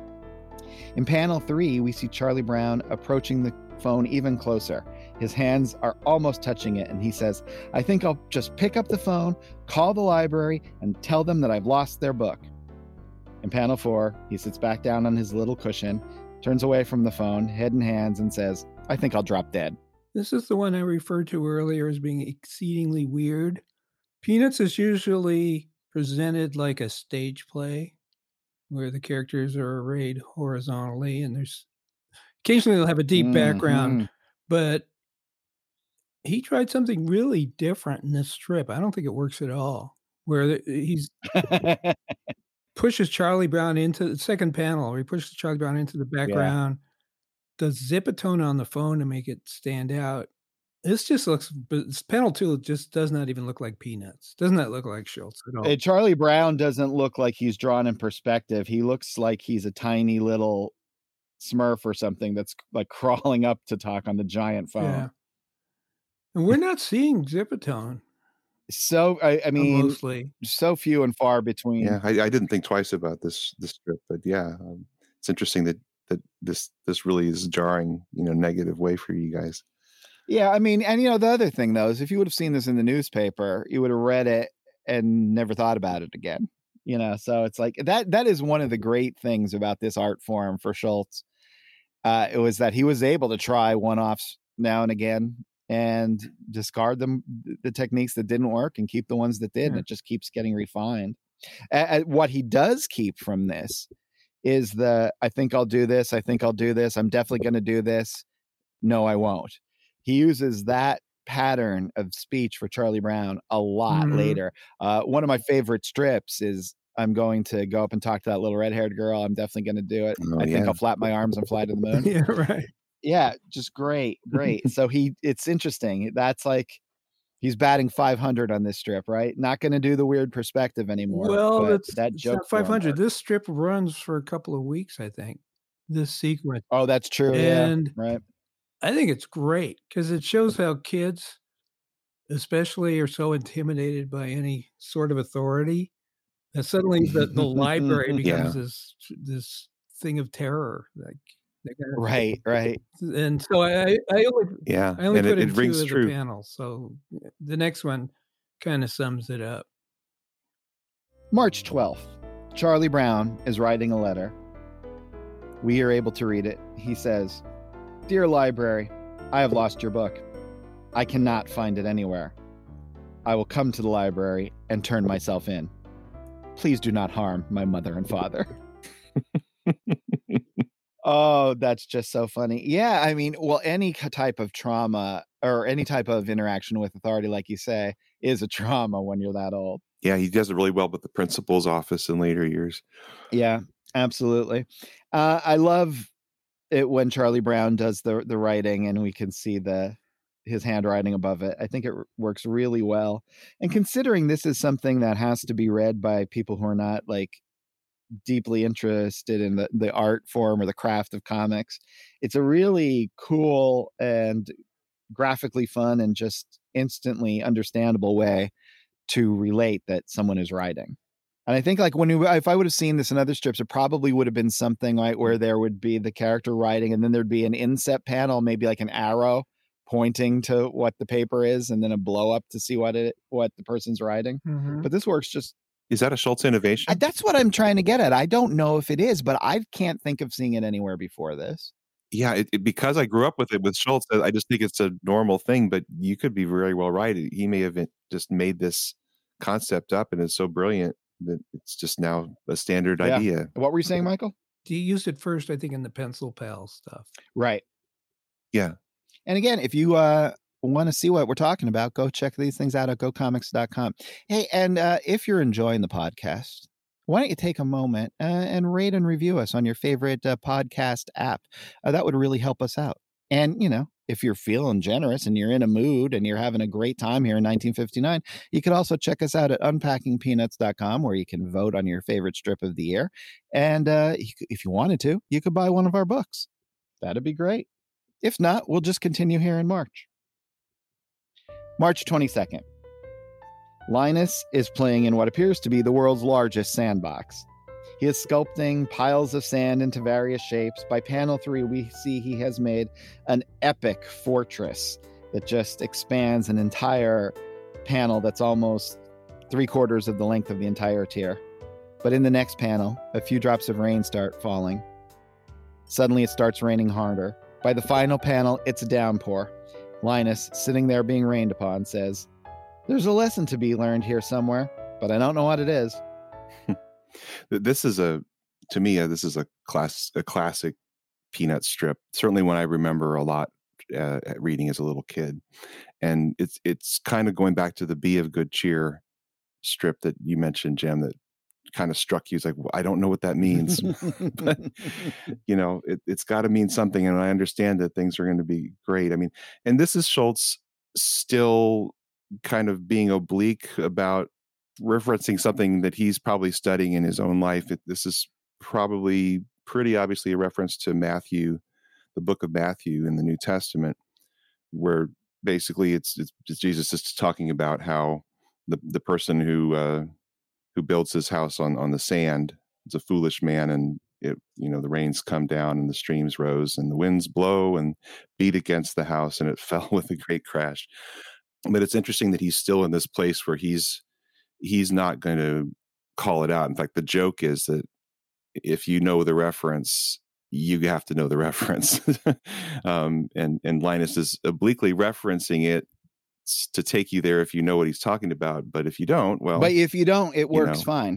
In panel 3, we see Charlie Brown approaching the phone even closer. His hands are almost touching it, and he says, I think I'll just pick up the phone, call the library, and tell them that I've lost their book. In panel 4, he sits back down on his little cushion, turns away from the phone, head in hands, and says, I think I'll drop dead. This is the one I referred to earlier as being exceedingly weird. Peanuts is usually presented like a stage play where the characters are arrayed horizontally, and there's occasionally they'll have a deep background, but he tried something really different in this strip. I don't think it works at all, where he's pushes Charlie Brown into the second panel, where he pushes Charlie Brown into the background, does zip-a-tone on the phone to make it stand out. This just looks, but panel 2 just does not even look like Peanuts. Does not look like Schultz at all. Charlie Brown doesn't look like he's drawn in perspective. He looks like he's a tiny little Smurf or something that's like crawling up to talk on the giant phone. Yeah. And we're not seeing zip-a-tone. So, I mean, mostly. So few and far between. Yeah, I didn't think twice about this strip, but yeah, it's interesting that this really is jarring, negative way for you guys. Yeah, I mean, and the other thing though is if you would have seen this in the newspaper, you would have read it and never thought about it again. So it's like that is one of the great things about this art form for Schultz. It was that he was able to try one-offs now and again and discard the techniques that didn't work and keep the ones that did. And it just keeps getting refined. What he does keep from this is I think I'll do this. I think I'll do this. I'm definitely going to do this. No, I won't. He uses that pattern of speech for Charlie Brown a lot later. One of my favorite strips is I'm going to go up and talk to that little red-haired girl. I'm definitely going to do it. I think I'll flap my arms and fly to the moon. Yeah, right. Yeah, just great. So it's interesting. That's like he's batting 500 on this strip, right? Not going to do the weird perspective anymore. Well, it's not 500. This strip runs for a couple of weeks, I think. This sequence. Oh, that's true. And right. I think it's great because it shows how kids, especially, are so intimidated by any sort of authority that suddenly the library becomes this thing of terror. Like, right. And so I only put in 2 of the panels. So the next one kind of sums it up. March 12th, Charlie Brown is writing a letter. We are able to read it. He says, Dear Library, I have lost your book. I cannot find it anywhere. I will come to the library and turn myself in. Please do not harm my mother and father. Oh, that's just so funny. Yeah, I mean, well, any type of trauma or any type of interaction with authority, like you say, is a trauma when you're that old. Yeah, he does it really well with the principal's office in later years. Yeah, absolutely. I love it when Charlie Brown does the writing and we can see his handwriting above it. I think it works really well. And considering this is something that has to be read by people who are not like deeply interested in the art form or the craft of comics, it's a really cool and graphically fun and just instantly understandable way to relate that someone is writing. And I think like if I would have seen this in other strips, it probably would have been something right where there would be the character writing and then there'd be an inset panel, maybe like an arrow pointing to what the paper is, and then a blow up to see what the person's writing. But this works just. Is that a Schultz innovation? That's what I'm trying to get at. I don't know if it is, but I can't think of seeing it anywhere before this. Yeah, because I grew up with it with Schultz, I just think it's a normal thing, but you could be very well right. He may have just made this concept up and it's so brilliant that it's just now a standard idea. What were you saying, Michael? He used it first, I think, in the Pencil Pal stuff. Right. Yeah. And again, if you want to see what we're talking about, go check these things out at gocomics.com. Hey, and if you're enjoying the podcast, why don't you take a moment and rate and review us on your favorite podcast app? That would really help us out. And, if you're feeling generous and you're in a mood and you're having a great time here in 1959, you could also check us out at unpackingpeanuts.com, where you can vote on your favorite strip of the year. And if you wanted to, you could buy one of our books. That'd be great. If not, we'll just continue here in March. March 22nd. Linus is playing in what appears to be the world's largest sandbox. He is sculpting piles of sand into various shapes. By panel 3, we see he has made an epic fortress that just expands an entire panel that's almost 3/4 of the length of the entire tier. But in the next panel, a few drops of rain start falling. Suddenly, it starts raining harder. By the final panel, it's a downpour. Linus, sitting there being rained upon, says, "There's a lesson to be learned here somewhere, but I don't know what it is." This is to me, this is a classic Peanuts strip. Certainly one I remember a lot reading as a little kid. And it's kind of going back to the Be of Good Cheer strip that you mentioned, Jim, that kind of struck you as like, well, I don't know what that means, but it's got to mean something. And I understand that things are going to be great. I mean, and this is Schulz still kind of being oblique about referencing something that he's probably studying in his own life. This is probably pretty obviously a reference to Matthew, the book of Matthew in the New Testament, where basically it's Jesus is talking about how the person who builds his house on the sand is a foolish man, and the rains come down and the streams rose and the winds blow and beat against the house and it fell with a great crash. But it's interesting that he's still in this place where he's not going to call it out. In fact, the joke is that if you know the reference, you have to know the reference. And Linus is obliquely referencing it to take you there if you know what he's talking about. But if you don't, but if you don't, it works fine.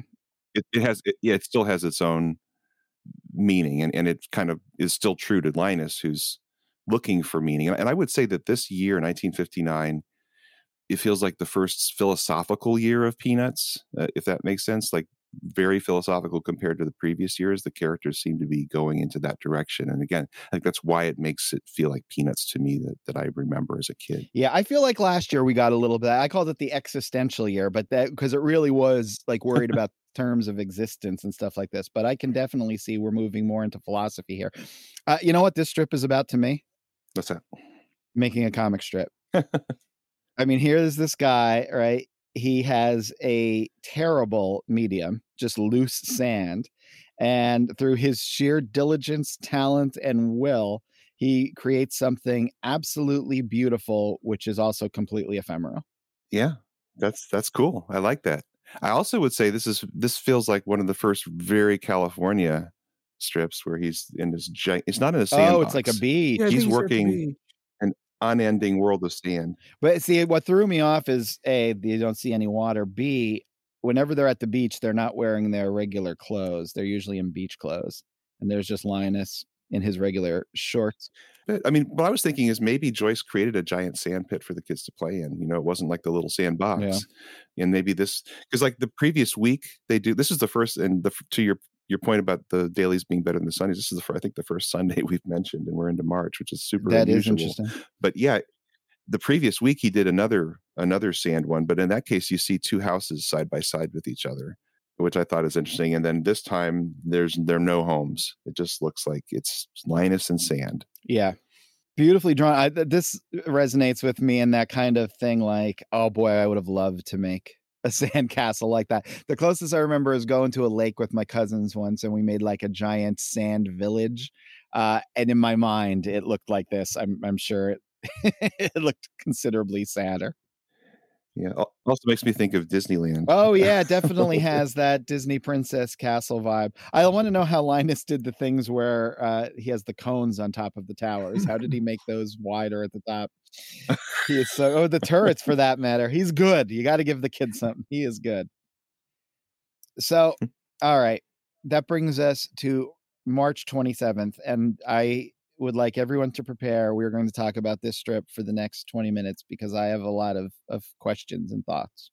It still has its own meaning, and it kind of is still true to Linus, who's looking for meaning. And I would say that this year, 1959, it feels like the first philosophical year of Peanuts, if that makes sense. Like very philosophical compared to the previous years. The characters seem to be going into that direction. And again, I think that's why it makes it feel like Peanuts to me that I remember as a kid. Yeah, I feel like last year we got a little bit, I called it the existential year, but that because it really was like worried about terms of existence and stuff like this. But I can definitely see we're moving more into philosophy here. You know what this strip is about to me? What's that? Making a comic strip. I mean, here's this guy, right? He has a terrible medium, just loose sand. And through his sheer diligence, talent, and will, he creates something absolutely beautiful, which is also completely ephemeral. Yeah, that's cool. I like that. I also would say this feels like one of the first very California strips where he's in this giant, it's not in a sandbox. Oh, it's like a beach. Yeah, he's working an unending world of sand. But see, what threw me off is A, you don't see any water. B, whenever they're at the beach, they're not wearing their regular clothes. They're usually in beach clothes. And there's just Linus in his regular shorts. I mean, what I was thinking is maybe Joyce created a giant sand pit for the kids to play in. It wasn't like the little sandbox. Yeah. And maybe this, because like the previous week this is the first, and to your point about the dailies being better than the Sundays, this is I think the first Sunday we've mentioned, and we're into March, which is super unusual. Is interesting. But yeah, the previous week he did another sand one, but in that case you see two houses side by side with each other, which I thought is interesting. And then this time there are no homes. It just looks like it's Linus and sand. Yeah. Beautifully drawn. This resonates with me in that kind of thing. Like, oh boy, I would have loved to make a sand castle like that. The closest I remember is going to a lake with my cousins once, and we made like a giant sand village. And in my mind, it looked like this. I'm sure it looked considerably sadder. Yeah. Also makes me think of Disneyland. Oh yeah, definitely has that Disney Princess Castle vibe. I want to know how Linus did the things where he has the cones on top of the towers. How did he make those wider at the top? He is the turrets for that matter. He's good. You got to give the kid something. He is good. So, all right. That brings us to March 27th. And I would like everyone to prepare. We're going to talk about this strip for the next 20 minutes because I have a lot of questions and thoughts.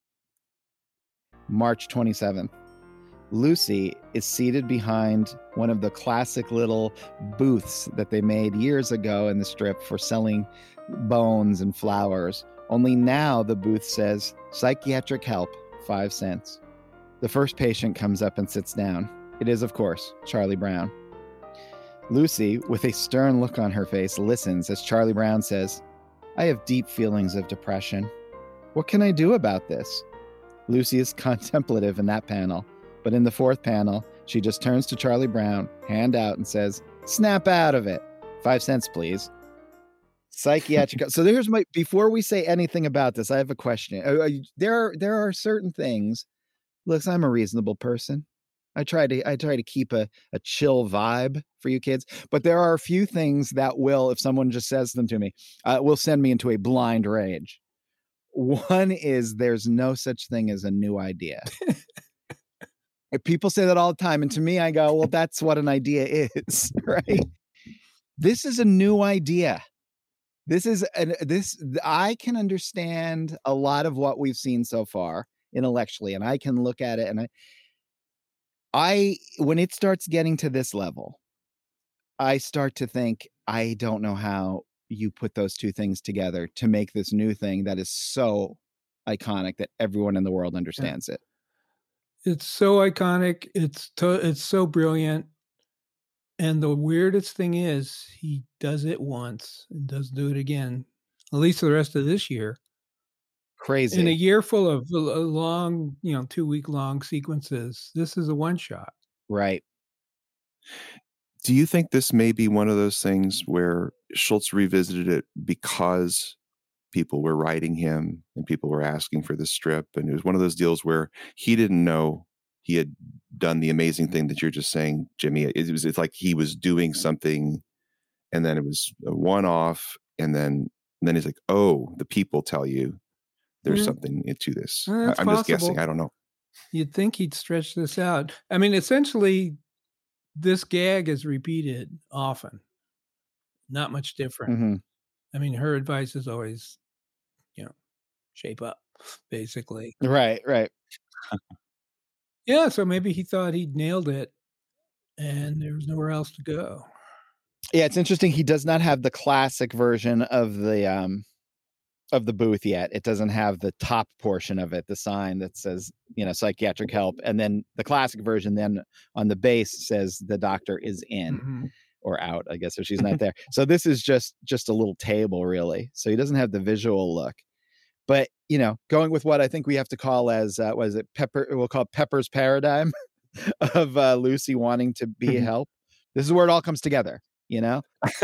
March 27th. Lucy is seated behind one of the classic little booths that they made years ago in the strip for selling bones and flowers. Only now the booth says, psychiatric help, 5 cents. The first patient comes up and sits down. It is, of course, Charlie Brown. Lucy, with a stern look on her face, listens as Charlie Brown says, I have deep feelings of depression. What can I do about this? Lucy is contemplative in that panel, but in the fourth panel, she just turns to Charlie Brown, hand out, and says, snap out of it. 5 cents, please. Psychiatric. So there's my, before we say anything about this, I have a question. There are certain things. Look, I'm a reasonable person. I try to keep a chill vibe for you kids, but there are a few things that will, if someone just says them to me, will send me into a blind rage. One is there's no such thing as a new idea. People say that all the time. And to me, I go, well, that's what an idea is, right? This is a new idea. I can understand a lot of what we've seen so far intellectually, and I can look at it, and I when it starts getting to this level, I start to think, I don't know how you put those two things together to make this new thing that is so iconic that everyone in the world understands it. It's so iconic. It's so brilliant. And the weirdest thing is he does it once and doesn't do it again, at least for the rest of this year. Crazy. In a year full of long, 2-week long sequences, this is a one shot. Right. Do you think this may be one of those things where Schultz revisited it because people were writing him and people were asking for the strip? And it was one of those deals where he didn't know he had done the amazing thing that you're just saying, Jimmy. It's like he was doing something and then it was a one-off. And then he's like, oh, the people tell you there's something into this. I'm just guessing. I don't know. You'd think he'd stretch this out. I mean, essentially, this gag is repeated often. Not much different. Mm-hmm. I mean, her advice is always, shape up, basically. Right. Yeah, so maybe he thought he'd nailed it and there was nowhere else to go. Yeah, it's interesting. He does not have the classic version of the booth yet. It doesn't have the top portion of it, the sign that says, psychiatric help. And then the classic version then on the base says the doctor is in or out, I guess, if she's not there. So this is just a little table, really. So he doesn't have the visual look. But, going with what I think we have to call as, we'll call it Pepper's paradigm of Lucy wanting to be help. This is where it all comes together, Yeah,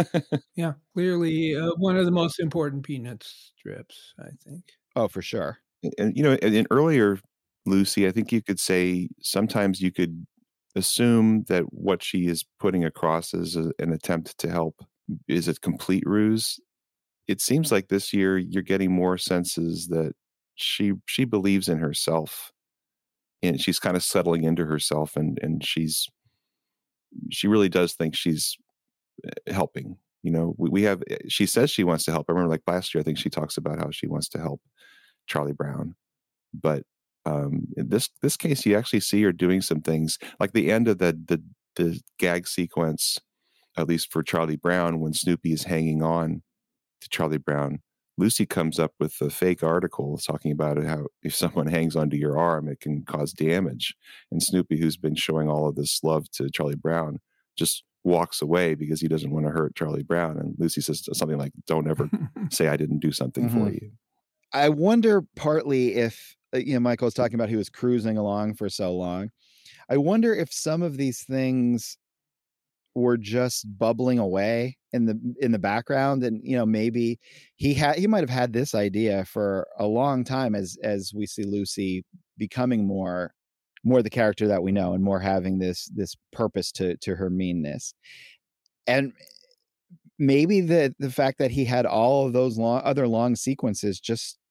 clearly one of the most important Peanuts strips, I think. Oh, for sure. And, in earlier Lucy, I think you could say sometimes you could assume that what she is putting across as an attempt to help is a complete ruse. It seems like this year you're getting more senses that she believes in herself and she's kind of settling into herself and she really does think she's helping. She says she wants to help. I remember like last year, I think she talks about how she wants to help Charlie Brown, but in this case, you actually see her doing some things like the end of the gag sequence, at least for Charlie Brown, when Snoopy is hanging on to Charlie Brown. Lucy comes up with a fake article talking about it, how if someone hangs onto your arm, it can cause damage. And Snoopy, who's been showing all of this love to Charlie Brown, just walks away because he doesn't want to hurt Charlie Brown. And Lucy says something like, don't ever say I didn't do something for you. I wonder partly if, Michael was talking about he was cruising along for so long. I wonder if some of these things were just bubbling away in the background, and maybe he might have had this idea for a long time as we see Lucy becoming more the character that we know and more having this purpose to her meanness. And maybe the fact that he had all of those other long sequences just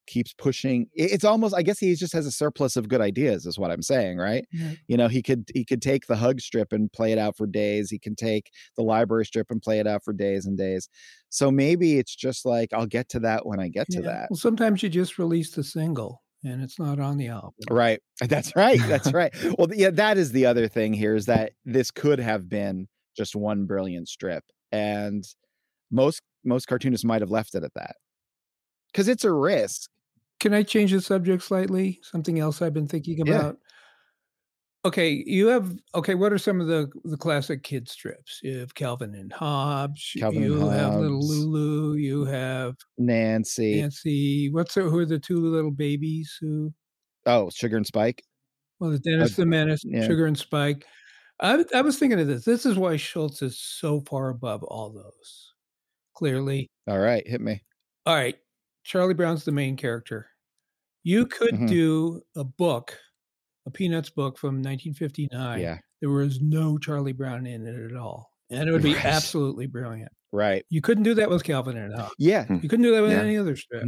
keeps pushing. It's almost, I guess he just has a surplus of good ideas is what I'm saying, right? Yeah. He could take the hug strip and play it out for days. He can take the library strip and play it out for days and days. So maybe it's just like, I'll get to that when I get to that. Well, sometimes you just release the single and it's not on the album. Right. That's right. That's right. Well, yeah, that is the other thing here, is that this could have been just one brilliant strip. And most cartoonists might have left it at that, because it's a risk. Can I change the subject slightly? Something else I've been thinking about. Okay, what are some of the classic kid strips? You have Calvin and Hobbes. You have Little Lulu. You have Nancy. Who are the two little babies who? Oh, Sugar and Spike. Well, the Dennis the Menace, Sugar and Spike. I was thinking of this. This is why Schulz is so far above all those. Clearly. All right, hit me. All right, Charlie Brown's the main character. You could do a Peanuts book from 1959. Yeah. There was no Charlie Brown in it at all. And it would be absolutely brilliant. Right. You couldn't do that with Calvin and Hobbes. Yeah. You couldn't do that with any other strip.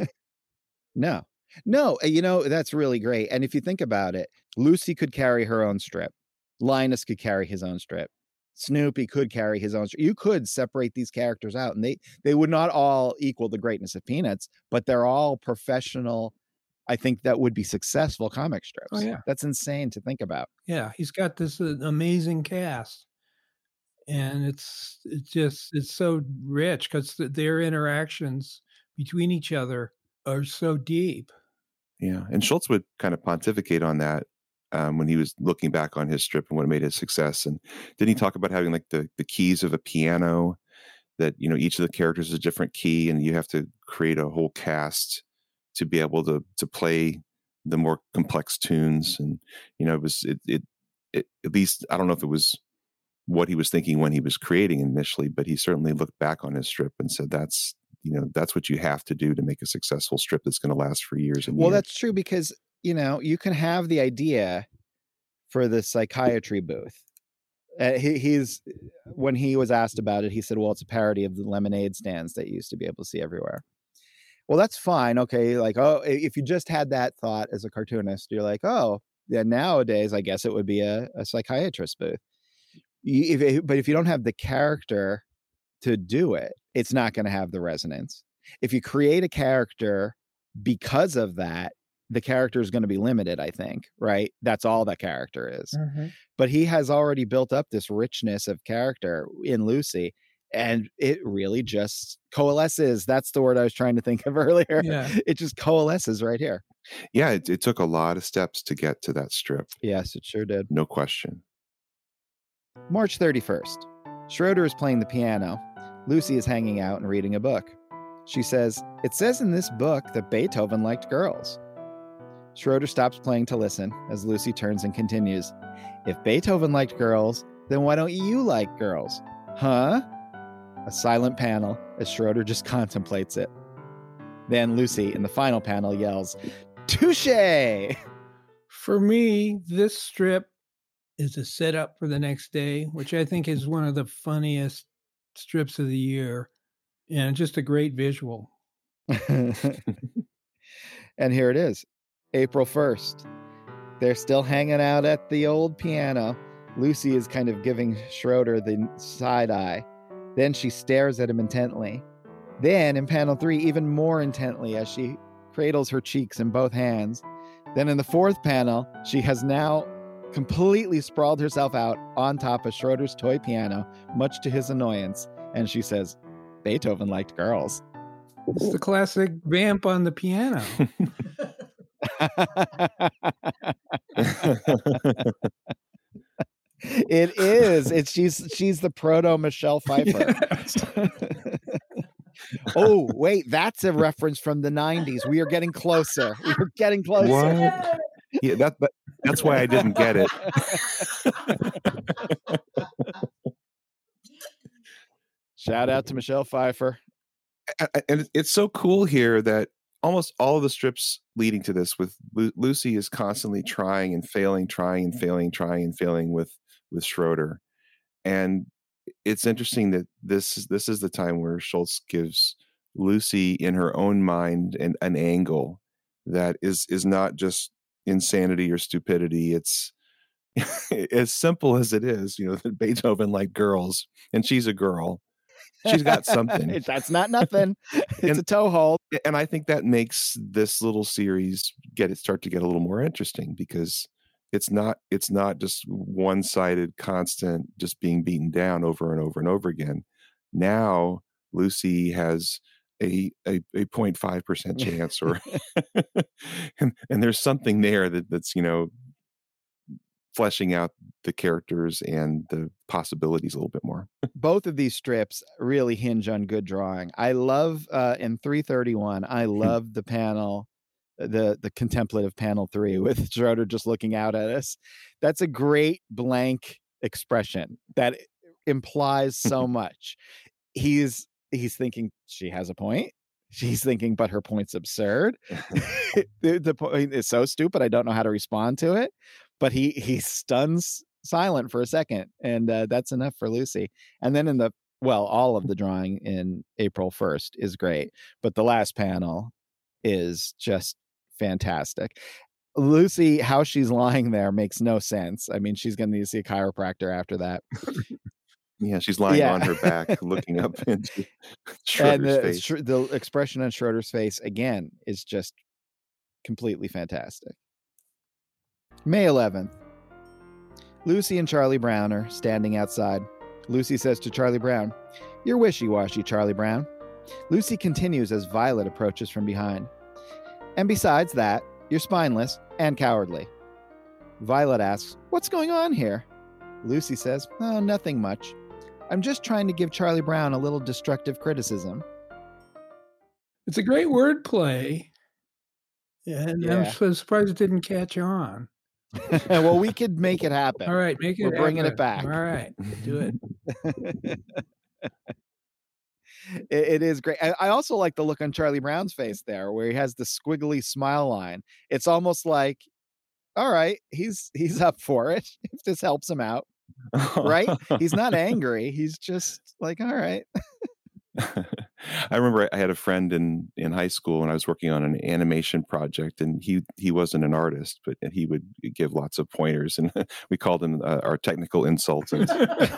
No, that's really great. And if you think about it, Lucy could carry her own strip. Linus could carry his own strip. Snoopy could carry his own strip. You could separate these characters out, and they would not all equal the greatness of Peanuts, but they're all professional. I think that would be successful comic strips. Oh, yeah. That's insane to think about. Yeah, he's got this amazing cast. And it's so rich because their interactions between each other are so deep. Yeah. And Schulz would kind of pontificate on that when he was looking back on his strip and what made it a success. And didn't he talk about having like the keys of a piano, that, each of the characters is a different key, and you have to create a whole cast to be able to play the more complex tunes. And, it was, at least, I don't know if it was what he was thinking when he was creating initially, but he certainly looked back on his strip and said, that's what you have to do to make a successful strip that's going to last for years and years. Well, that's true, because, you can have the idea for the psychiatry booth. He's when he was asked about it, he said, well, it's a parody of the lemonade stands that you used to be able to see everywhere. Well, that's fine. Okay. Like, if you just had that thought as a cartoonist, you're like, oh, yeah, nowadays, I guess it would be a psychiatrist booth. But if you don't have the character to do it, it's not going to have the resonance. If you create a character because of that, the character is going to be limited, I think, right? That's all that character is. Mm-hmm. But he has already built up this richness of character in Lucy, and it really just coalesces. That's the word I was trying to think of earlier. Yeah. It just coalesces right here. Yeah, it took a lot of steps to get to that strip. Yes, it sure did. No question. March 31st. Schroeder is playing the piano. Lucy is hanging out and reading a book. She says, "It says in this book that Beethoven liked girls." Schroeder stops playing to listen as Lucy turns and continues, "If Beethoven liked girls, then why don't you like girls? Huh?" A silent panel as Schroeder just contemplates it. Then Lucy, in the final panel, yells, "Touché!" For me, this strip is a setup for the next day, which I think is one of the funniest strips of the year, and just a great visual. And here it is, April 1st. They're still hanging out at the old piano. Lucy is kind of giving Schroeder the side eye. Then she stares at him intently. Then in panel 3, even more intently as she cradles her cheeks in both hands. Then in the 4th panel, she has now completely sprawled herself out on top of Schroeder's toy piano, much to his annoyance. And she says, "Beethoven liked girls." It's the classic vamp on the piano. It is. She's the proto Michelle Pfeiffer. Yes. Oh, wait, that's a reference from the 90s. We are getting closer. What? Yeah, that's why I didn't get it. Shout out to Michelle Pfeiffer. And it's so cool here that almost all of the strips leading to this, with Lucy is constantly trying and failing with Schroeder. And it's interesting that this is the time where Schulz gives Lucy in her own mind and an angle that is not just insanity or stupidity. It's as simple as it is, that Beethoven liked girls and she's a girl. She's got something. That's not nothing. It's a toe hold. And I think that makes this little series start to get a little more interesting, because it's not just one-sided, constant, just being beaten down over and over and over again. Now Lucy has a 0.5% chance, or and there's something there that's fleshing out the characters and the possibilities a little bit more. Both of these strips really hinge on good drawing. I love in 331, I love the panel, the contemplative panel 3 with Schroeder just looking out at us. That's a great blank expression that implies so much. He's thinking she has a point. She's thinking, but her point's absurd. The point is so stupid, I don't know how to respond to it. But he stuns silent for a second, and that's enough for Lucy. And then all of the drawing in April 1st is great, but the last panel is just fantastic. Lucy, how she's lying there makes no sense. I mean, she's going to need to see a chiropractor after that. Yeah, she's lying on her back, looking up into Schroeder's face. The expression on Schroeder's face, again, is just completely fantastic. May 11th. Lucy and Charlie Brown are standing outside. Lucy says to Charlie Brown, "You're wishy-washy, Charlie Brown." Lucy continues as Violet approaches from behind. "And besides that, you're spineless and cowardly." Violet asks, "What's going on here?" Lucy says, "Oh, nothing much. I'm just trying to give Charlie Brown a little destructive criticism." It's a great wordplay. And I'm surprised it didn't catch on. Well, we could make it happen. All right, make it We're happen. bringing it back. All right, do it. It is great. I also like the look on Charlie Brown's face there, where he has the squiggly smile line. It's almost like, all right, he's up for it if this helps him out, right? He's not angry. He's just like, all right. I remember I had a friend in high school, and I was working on an animation project, and he wasn't an artist, but he would give lots of pointers, and we called him our technical consultant.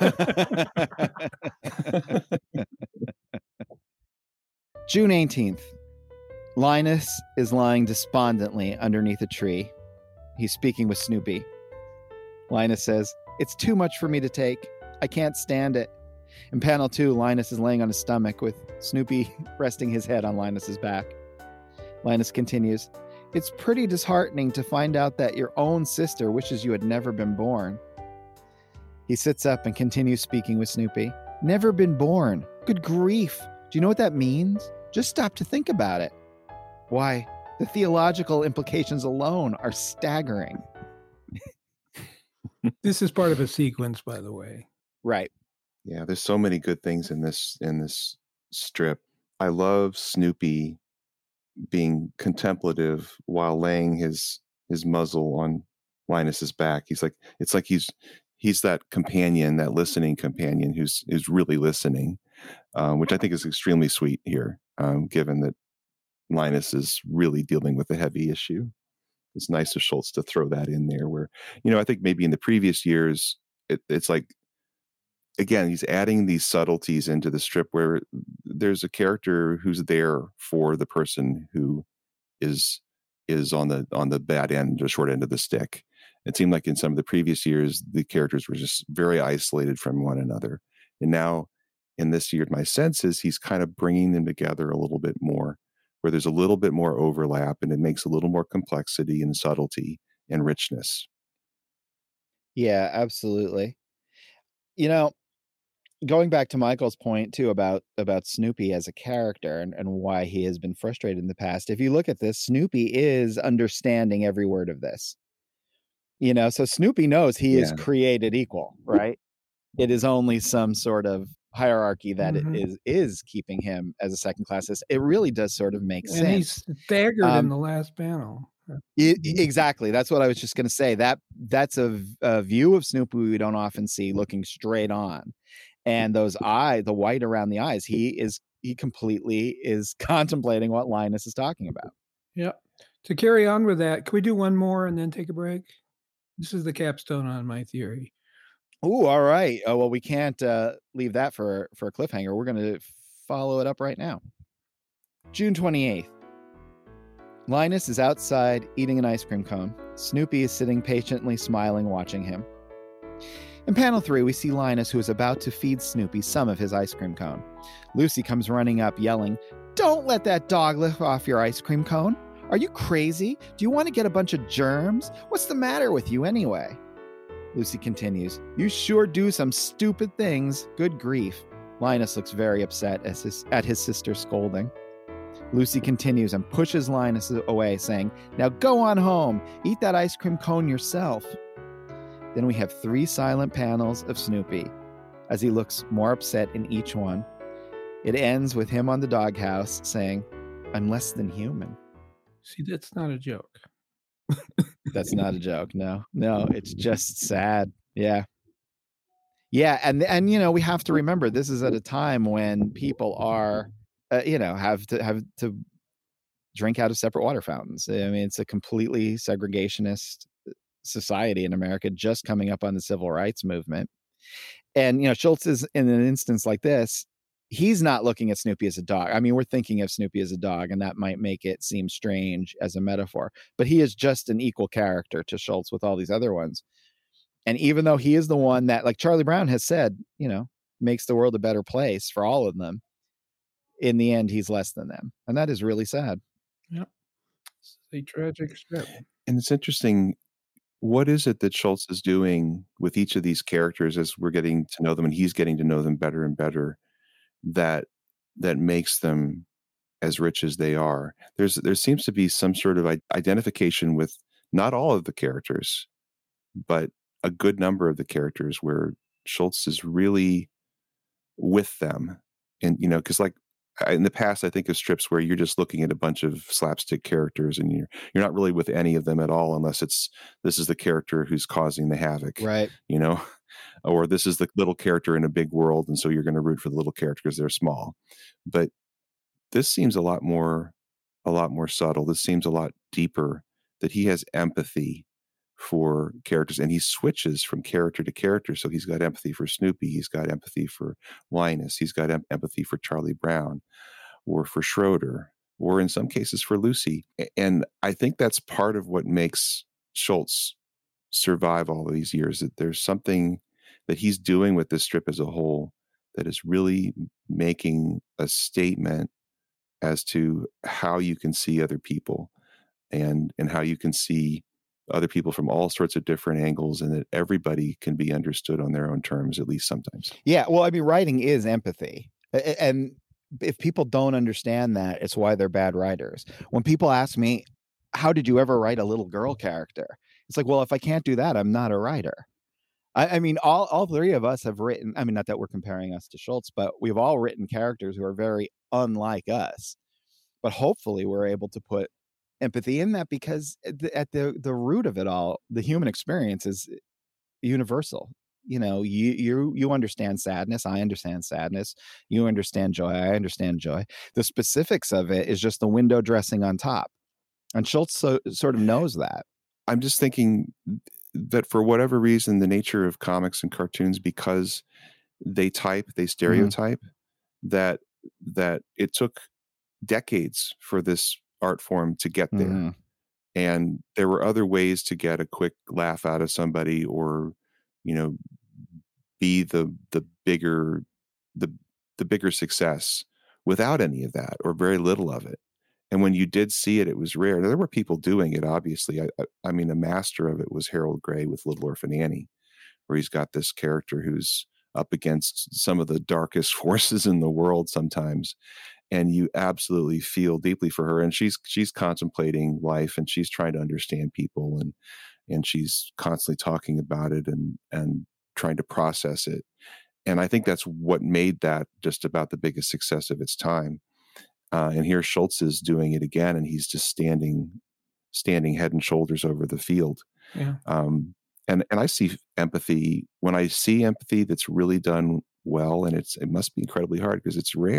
June 18th. Linus is lying despondently underneath a tree. He's speaking with Snoopy. Linus says, "It's too much for me to take. I can't stand it." In panel 2, Linus is laying on his stomach with Snoopy resting his head on Linus's back. Linus continues, "It's pretty disheartening to find out that your own sister wishes you had never been born." He sits up and continues speaking with Snoopy. "Never been born. Good grief. Do you know what that means? Just stop to think about it. Why, the theological implications alone are staggering." This is part of a sequence, by the way. Right. Yeah, there's so many good things in this strip. I love Snoopy being contemplative while laying his muzzle on Linus's back. It's like he's that companion, that listening companion who's really listening, which I think is extremely sweet here, given that Linus is really dealing with a heavy issue. It's nice of Schultz to throw that in there, where, I think maybe in the previous years, it's like, again, he's adding these subtleties into the strip where there's a character who's there for the person who is on the bad end or short end of the stick. It seemed like in some of the previous years, the characters were just very isolated from one another. And now in this year, my sense is he's kind of bringing them together a little bit more, where there's a little bit more overlap, and it makes a little more complexity and subtlety and richness. Yeah, absolutely. Going back to Michael's point too about Snoopy as a character and why he has been frustrated in the past. If you look at this, Snoopy is understanding every word of this. So Snoopy knows he is created equal, right? It is only some sort of hierarchy that it is keeping him as a second class. It really does sort of make sense. And he's staggered in the last panel. Exactly. That's what I was just going to say. That's a view of Snoopy we don't often see, looking straight on. And those eyes, the white around the eyes, he is he completely is contemplating what Linus is talking about. Yeah. To carry on with that, can we do one more and then take a break? This is the capstone on my theory. Oh, all right. Oh, well, we can't leave that for a cliffhanger. We're going to follow it up right now. June 28th. Linus is outside eating an ice cream cone. Snoopy is sitting patiently smiling, watching him. In panel 3, we see Linus, who is about to feed Snoopy some of his ice cream cone. Lucy comes running up, yelling, "Don't let that dog lick off your ice cream cone. Are you crazy? Do you want to get a bunch of germs? What's the matter with you anyway?" Lucy continues, "You sure do some stupid things. Good grief." Linus looks very upset at his sister's scolding. Lucy continues and pushes Linus away, saying, "Now go on home. Eat that ice cream cone yourself." Then we have 3 silent panels of Snoopy as he looks more upset in each one. It ends with him on the doghouse saying, "I'm less than human." See, that's not a joke. That's not a joke. No, it's just sad. Yeah. And we have to remember this is at a time when people are, have to drink out of separate water fountains. I mean, it's a completely segregationist society in America, just coming up on the civil rights movement. And Schultz is in an instance like this. He's not looking at Snoopy as a dog. I mean, we're thinking of Snoopy as a dog, and that might make it seem strange as a metaphor. But he is just an equal character to Schultz with all these other ones. And even though he is the one that, like Charlie Brown has said, makes the world a better place for all of them, in the end, he's less than them. And that is really sad. Yep. It's a tragic strip. And it's interesting. What is it that Schultz is doing with each of these characters as we're getting to know them and he's getting to know them better and better that makes them as rich as they are? There seems to be some sort of identification with not all of the characters, but a good number of the characters where Schultz is really with them. And, because like in the past, I think of strips where you're just looking at a bunch of slapstick characters and you're not really with any of them at all, unless this is the character who's causing the havoc, right? Or this is the little character in a big world. And so you're going to root for the little characters because they're small. But this seems a lot more subtle. This seems a lot deeper, that he has empathy for characters and he switches from character to character. So he's got empathy for Snoopy. He's got empathy for Linus. He's got empathy for Charlie Brown or for Schroeder, or in some cases for Lucy. And I think that's part of what makes Schultz survive all of these years, that there's something that he's doing with this strip as a whole that is really making a statement as to how you can see other people and how you can see other people from all sorts of different angles, and that everybody can be understood on their own terms, at least sometimes. Yeah. Well, I mean, writing is empathy. And if people don't understand that, it's why they're bad writers. When people ask me, how did you ever write a little girl character? It's like, well, if I can't do that, I'm not a writer. I mean, all 3 of us have written, I mean, not that we're comparing us to Schultz, but we've all written characters who are very unlike us. But hopefully we're able to put empathy in that, because at the root of it all, the human experience is universal. You understand sadness. I understand sadness. You understand joy. I understand joy. The specifics of it is just the window dressing on top. And Schultz sort of knows that. I'm just thinking that for whatever reason, the nature of comics and cartoons, because they stereotype, that it took decades for this art form to get there. Mm-hmm. And there were other ways to get a quick laugh out of somebody, or, be the bigger success without any of that, or very little of it. And when you did see it, it was rare. There were people doing it, obviously. I mean, a master of it was Harold Gray with Little Orphan Annie, where he's got this character who's up against some of the darkest forces in the world sometimes. And you absolutely feel deeply for her. And she's contemplating life, and she's trying to understand people, and she's constantly talking about it and trying to process it. And I think that's what made that just about the biggest success of its time. And here Schultz is doing it again, and he's just standing head and shoulders over the field. Yeah. And I see empathy. When I see empathy that's really done well, and it must be incredibly hard because it's rare.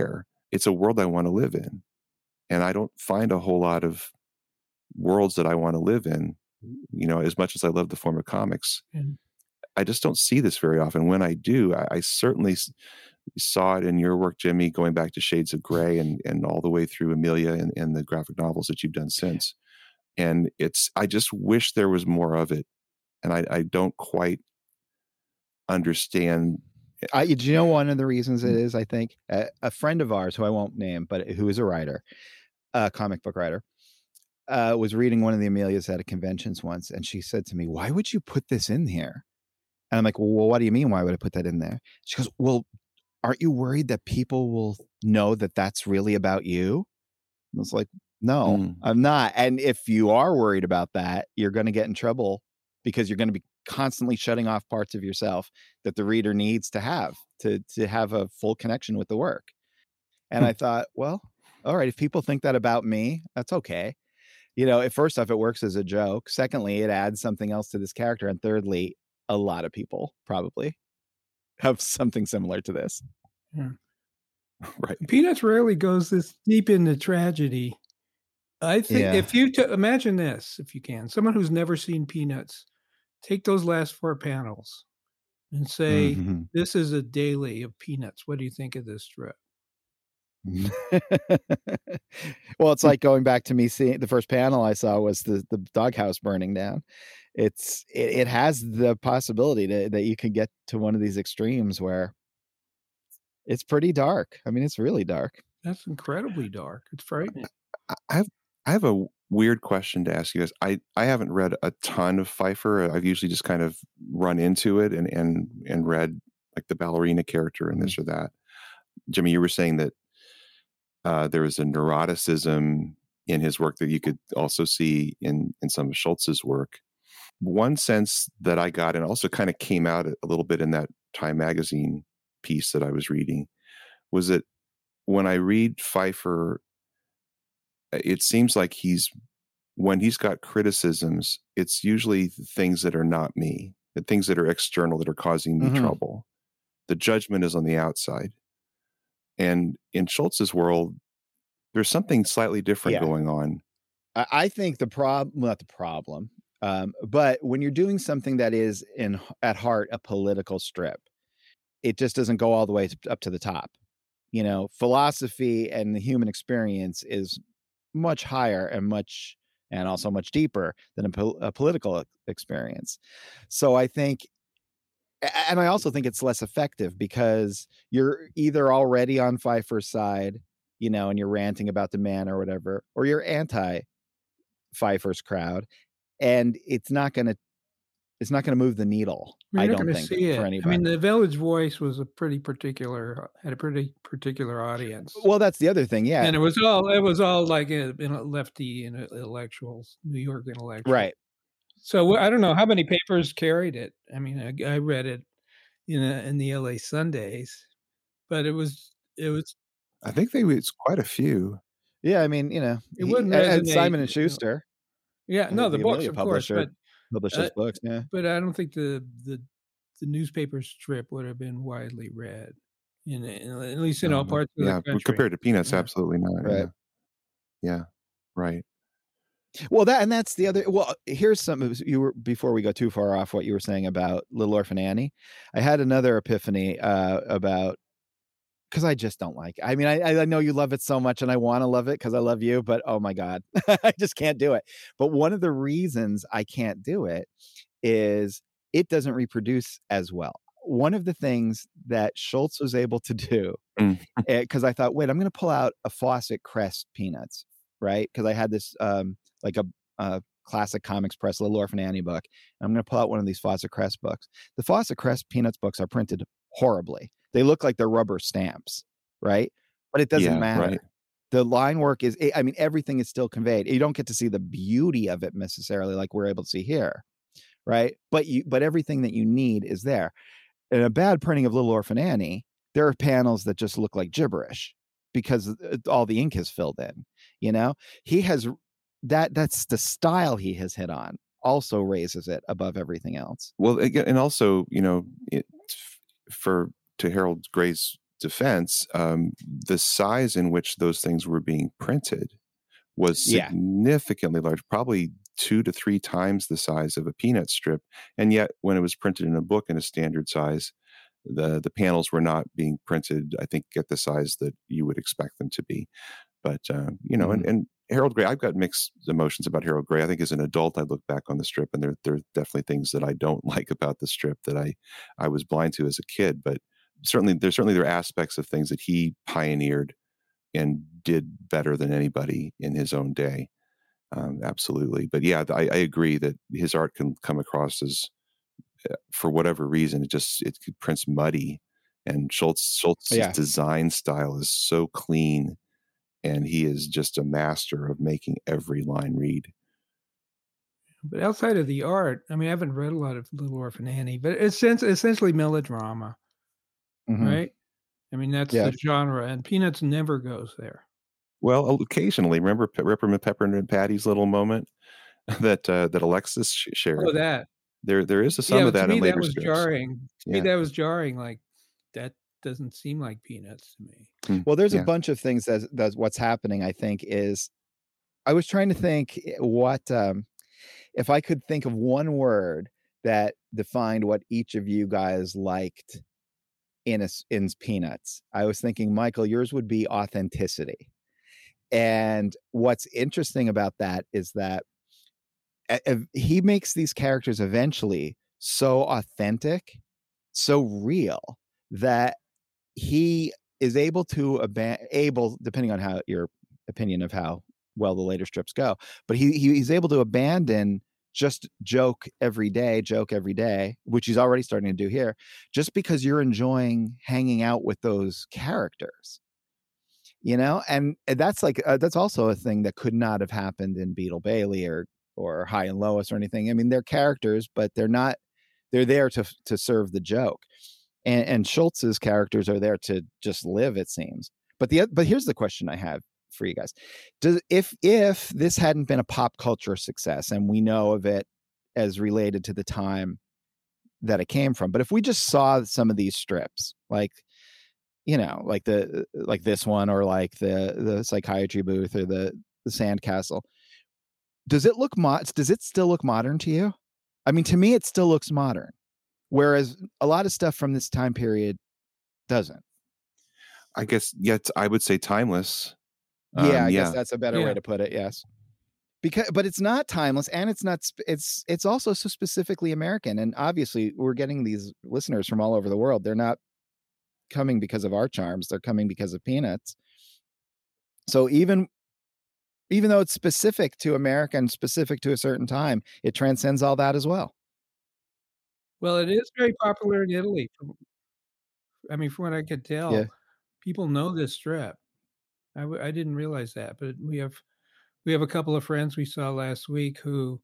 it's a world I want to live in. And I don't find a whole lot of worlds that I want to live in, as much as I love the form of comics. Mm. I just don't see this very often. When I do, I certainly saw it in your work, Jimmy, going back to Shades of Grey and all the way through Amelia and the graphic novels that you've done since. And I just wish there was more of it. And I don't quite understand. Do you know one of the reasons it is? I think a friend of ours, who I won't name, but who is a writer, a comic book writer, was reading one of the Amelias at a conventions once, and she said to me, "Why would you put this in here?" And I'm like, "Well, what do you mean? Why would I put that in there?" She goes, "Well, aren't you worried that people will know that that's really about you?" And I was like, "No, I'm not. And if you are worried about that, you're going to get in trouble because you're going to be constantly shutting off parts of yourself that the reader needs to have a full connection with the work." And I thought, well, all right, if people think that about me, that's okay. First off, it works as a joke. Secondly, it adds something else to this character. And thirdly, a lot of people probably have something similar to this. Yeah. Right. Peanuts rarely goes this deep into tragedy. I think if you imagine this, if you can, someone who's never seen Peanuts, take those last 4 panels and say, this is a daily of Peanuts. What do you think of this strip? Well, it's like going back to me seeing the first panel I saw was the doghouse burning down. It has the possibility that you can get to one of these extremes where it's pretty dark. I mean, it's really dark. That's incredibly dark. It's frightening. I have a weird question to ask you guys. I haven't read a ton of Pfeiffer. I've usually just kind of run into it and read like the ballerina character and this or that. Jimmy, you were saying that there was a neuroticism in his work that you could also see in some of Schultz's work. One sense that I got, and also kind of came out a little bit in that Time magazine piece that I was reading, was that when I read Pfeiffer, it seems like when he's got criticisms, it's usually things that are not me, the things that are external that are causing me trouble. The judgment is on the outside. And in Schultz's world, there's something slightly different going on. I think not the problem, but when you're doing something that is at heart a political strip, it just doesn't go all the way up to the top. Philosophy and the human experience is much higher and also much deeper than a political experience. So I think, and I also think it's less effective because you're either already on Pfeiffer's side, and you're ranting about the man or whatever, or you're anti Pfeiffer's crowd, and it's not going to move the needle. I don't think for anybody. I mean, the Village Voice was had a pretty particular audience. Well, that's the other thing, yeah. And it was all like lefty intellectuals, New York intellectuals, right? So I don't know how many papers carried it. I mean, I read it in the LA Sundays, but it was. I think it's quite a few. Yeah, I mean, it wouldn't resonate. Simon and Schuster. Yeah, no, the books, of course, but published those books. Yeah, but I don't think the newspaper strip would have been widely read at least in all parts of the country. Compared to Peanuts, absolutely not. Right. Yeah. Right. Well, that's the other. Well, here's some. Before we go too far off what you were saying about Little Orphan Annie, I had another epiphany about. Because I just don't like it. I mean, I know you love it so much and I want to love it because I love you, but oh my God, I just can't do it. But one of the reasons I can't do it is it doesn't reproduce as well. One of the things that Schultz was able to do, because I thought, wait, I'm going to pull out a Fawcett Crest Peanuts, right? Because I had this like a classic comics press Little Orphan Annie book. And I'm going to pull out one of these Fawcett Crest books. The Fawcett Crest Peanuts books are printed horribly. They look like they're rubber stamps, right? But it doesn't matter. Right. The line work is, I mean, everything is still conveyed. You don't get to see the beauty of it necessarily like we're able to see here, right? But everything that you need is there. In a bad printing of Little Orphan Annie, there are panels that just look like gibberish because all the ink is filled in, He has that's the style he has hit on also raises it above everything else. Well, again, and also, to Harold Gray's defense, the size in which those things were being printed was significantly large, probably 2 to 3 times the size of a peanut strip. And yet, when it was printed in a book in a standard size, the panels were not being printed, I think, at the size that you would expect them to be. But, and Harold Gray, I've got mixed emotions about Harold Gray. I think as an adult, I look back on the strip, and there are definitely things that I don't like about the strip that I was blind to as a kid. But certainly there are aspects of things that he pioneered and did better than anybody in his own day. Absolutely. But yeah, I agree that his art can come across as, for whatever reason, it prints muddy. And Schultz's design style is so clean, and he is just a master of making every line read. But outside of the art, I mean, I haven't read a lot of Little Orphan Annie, but it's essentially melodrama, right? I mean, that's the genre, and Peanuts never goes there. Well, occasionally, remember Pepper and Patty's little moment that Alexis shared? Oh, that. There is some of that in later strips. Jarring. To me, that was jarring. Like, that doesn't seem like Peanuts to me. Well, there's a bunch of things that's what's happening, I think, is I was trying to think what if I could think of one word that defined what each of you guys liked in Peanuts. I was thinking, Michael, yours would be authenticity. And what's interesting about that is that he makes these characters eventually so authentic, so real, that he is able to depending on how your opinion of how well the later strips go, but he's able to abandon just joke every day, which he's already starting to do here, just because you're enjoying hanging out with those characters. And that's that's also a thing that could not have happened in Beetle Bailey or High and Lois or anything. I mean, they're characters, but they're there to serve the joke. And Schultz's characters are there to just live, it seems. But here's the question I have for you guys. If this hadn't been a pop culture success, and we know of it as related to the time that it came from, but if we just saw some of these strips, like this one, or like the psychiatry booth, or the sandcastle, does it still look modern to you? I mean, to me, it still looks modern, whereas a lot of stuff from this time period doesn't. I guess, I would say timeless. I guess that's a better way to put it. Yes. But it's not timeless, and it's also so specifically American. And obviously we're getting these listeners from all over the world. They're not coming because of our charms. They're coming because of Peanuts. So even though it's specific to America and specific to a certain time, it transcends all that as well. Well, it is very popular in Italy. From what I could tell, people know this strip. I didn't realize that, but we have a couple of friends we saw last week who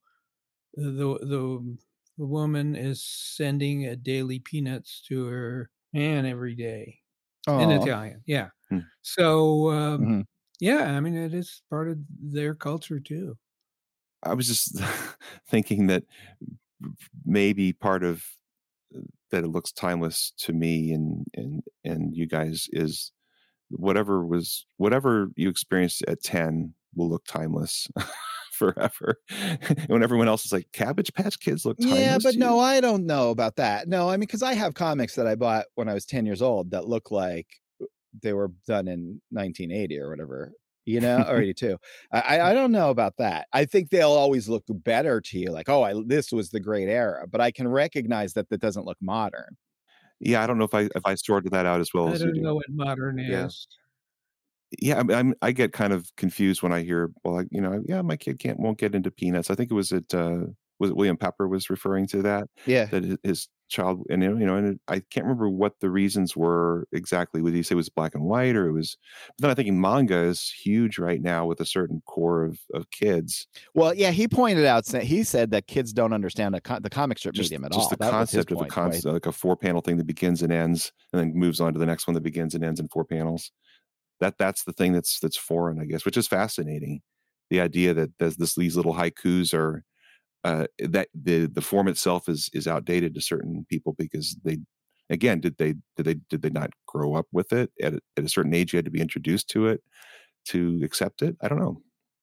the woman is sending a daily Peanuts to her man every day. In Italian. Yeah. So, I mean, it is part of their culture too. I was just thinking that maybe part of that it looks timeless to me and you guys is whatever you experienced at 10 will look timeless forever. When everyone else is like, Cabbage Patch Kids look timeless. Yeah, but no, I don't know about that. No, I mean, because I have comics that I bought when I was 10 years old that look like they were done in 1980 or whatever, or 82. I don't know about that. I think they'll always look better to you, like, this was the great era, but I can recognize that doesn't look modern. Yeah, I don't know if I sorted that out as well as you do. I don't know what modern is. Yeah, I get kind of confused when I hear, my kid won't get into Peanuts. I think it was William Pepper was referring to that. Yeah, that his child, and and I can't remember what the reasons were exactly. Would he say it was black and white, or it was? But then I think manga is huge right now with a certain core of kids. Well, yeah, he pointed out. He said that kids don't understand the comic strip medium at all. Just the concept of like a 4-panel thing that begins and ends, and then moves on to the next one that begins and ends in 4 panels. That's the thing that's foreign, I guess, which is fascinating. The idea that these little haikus are that the form itself is outdated to certain people because Again, did they not grow up with it at a certain age? You had to be introduced to it to accept it. I don't know.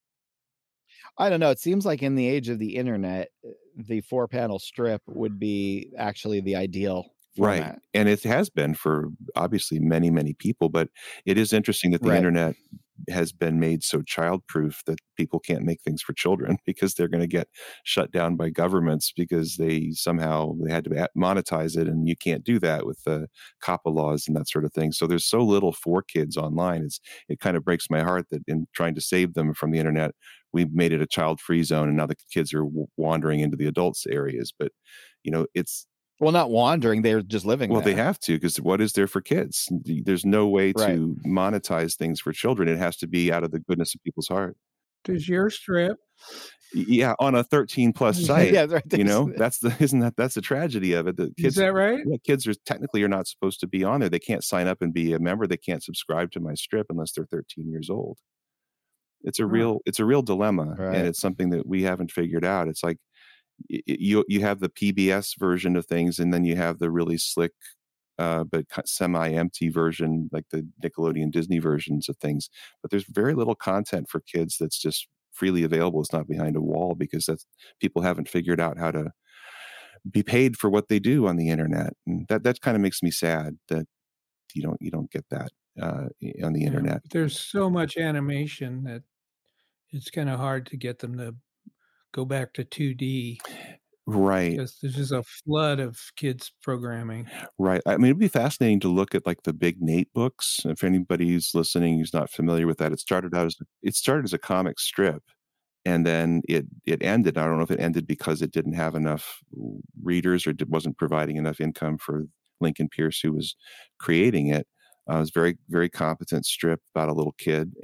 I don't know. It seems like in the age of the internet, the 4-panel strip would be actually the ideal format. Right. And it has been for obviously many, many people, but it is interesting that the Right. internet has been made so childproof that people can't make things for children because they're going to get shut down by governments because they had to monetize it, and you can't do that with the COPPA laws and that sort of thing. So there's so little for kids online. It kind of breaks my heart that in trying to save them from the internet, we've made it a child-free zone, and now the kids are wandering into the adults areas. But it's not wandering; they're just living. Well, there. they have to, because what is there for kids? There's no way to monetize things for children. It has to be out of the goodness of people's heart. Does your strip? Yeah, on a 13+ site. Yeah, right. That's the tragedy of it. The kids, is that right? Yeah, kids are technically not supposed to be on there. They can't sign up and be a member. They can't subscribe to my strip unless they're 13 years old. It's a real dilemma, and it's something that we haven't figured out. It's like you have the PBS version of things, and then you have the really slick but semi-empty version, like the Nickelodeon Disney versions of things. But there's very little content for kids that's just freely available. It's not behind a wall, because people haven't figured out how to be paid for what they do on the internet, and that kind of makes me sad that you don't get that on the internet. There's so much animation that it's kind of hard to get them to go back to 2D. Right. Because there's just a flood of kids programming. Right. I mean, it'd be fascinating to look at like the Big Nate books. If anybody's listening who's not familiar with that, it started as a comic strip, and then it ended. I don't know if it ended because it didn't have enough readers, or wasn't providing enough income for Lincoln Pierce, who was creating it. It was very, very competent strip about a little kid,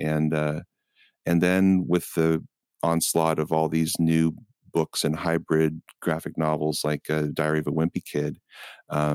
and then with the onslaught of all these new books and hybrid graphic novels like Diary of a Wimpy Kid, I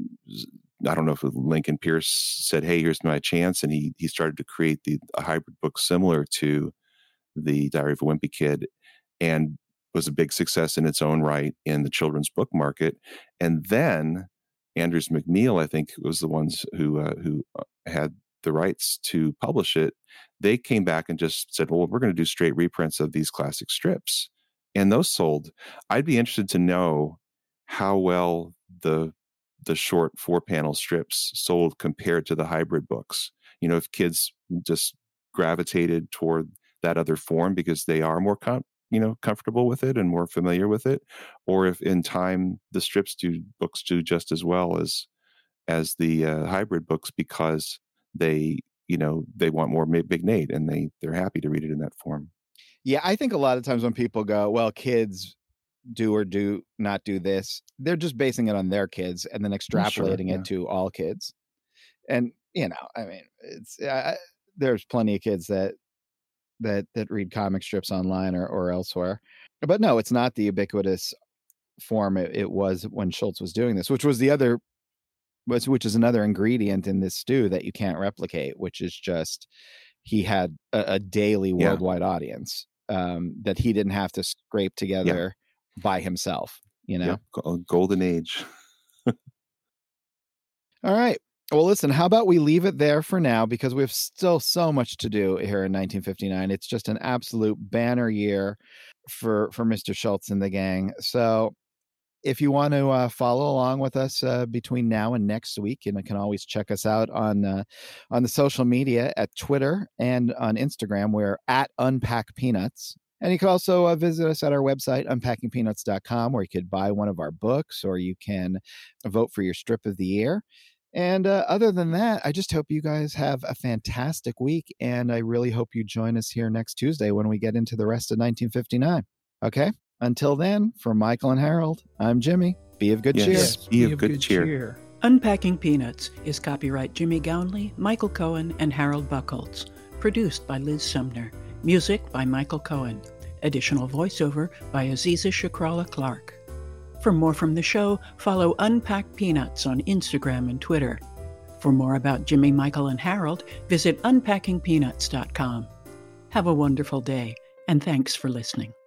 don't know if Lincoln Pierce said, "Hey, here's my chance," and he started to create a hybrid book similar to the Diary of a Wimpy Kid, and was a big success in its own right in the children's book market. And then Andrews McMeel, I think, was the ones who had the rights to publish it. They came back and just said, well, we're going to do straight reprints of these classic strips. And those sold. I'd be interested to know how well the short 4-panel strips sold compared to the hybrid books. If kids just gravitated toward that other form because they are more comfortable with it and more familiar with it, or if in time the books do just as well as the hybrid books, because they want more Big Nate, and they're happy to read it in that form. Yeah, I think a lot of times when people go, well, kids do or do not do this, they're just basing it on their kids and then extrapolating it to all kids. And I mean, it's there's plenty of kids that read comic strips online or elsewhere. But no, it's not the ubiquitous form it was when Schulz was doing this, which is another ingredient in this stew that you can't replicate, which is just he had a daily worldwide audience that he didn't have to scrape together by himself, golden age. All right. Well, listen, how about we leave it there for now, because we have still so much to do here in 1959. It's just an absolute banner year for Mr. Schulz and the gang. So if you want to follow along with us between now and next week, and you can always check us out on the social media at Twitter and on Instagram. We're at Unpack Peanuts. And you can also visit us at our website, unpackingpeanuts.com, where you could buy one of our books, or you can vote for your strip of the year. And other than that, I just hope you guys have a fantastic week. And I really hope you join us here next Tuesday when we get into the rest of 1959. Okay? Until then, for Michael and Harold, I'm Jimmy. Be of good cheer. Yes, be of good cheer. Unpacking Peanuts is copyright Jimmy Gownley, Michael Cohen, and Harold Buchholz. Produced by Liz Sumner. Music by Michael Cohen. Additional voiceover by Aziza Shakrala Clark. For more from the show, follow Unpack Peanuts on Instagram and Twitter. For more about Jimmy, Michael, and Harold, visit unpackingpeanuts.com. Have a wonderful day, and thanks for listening.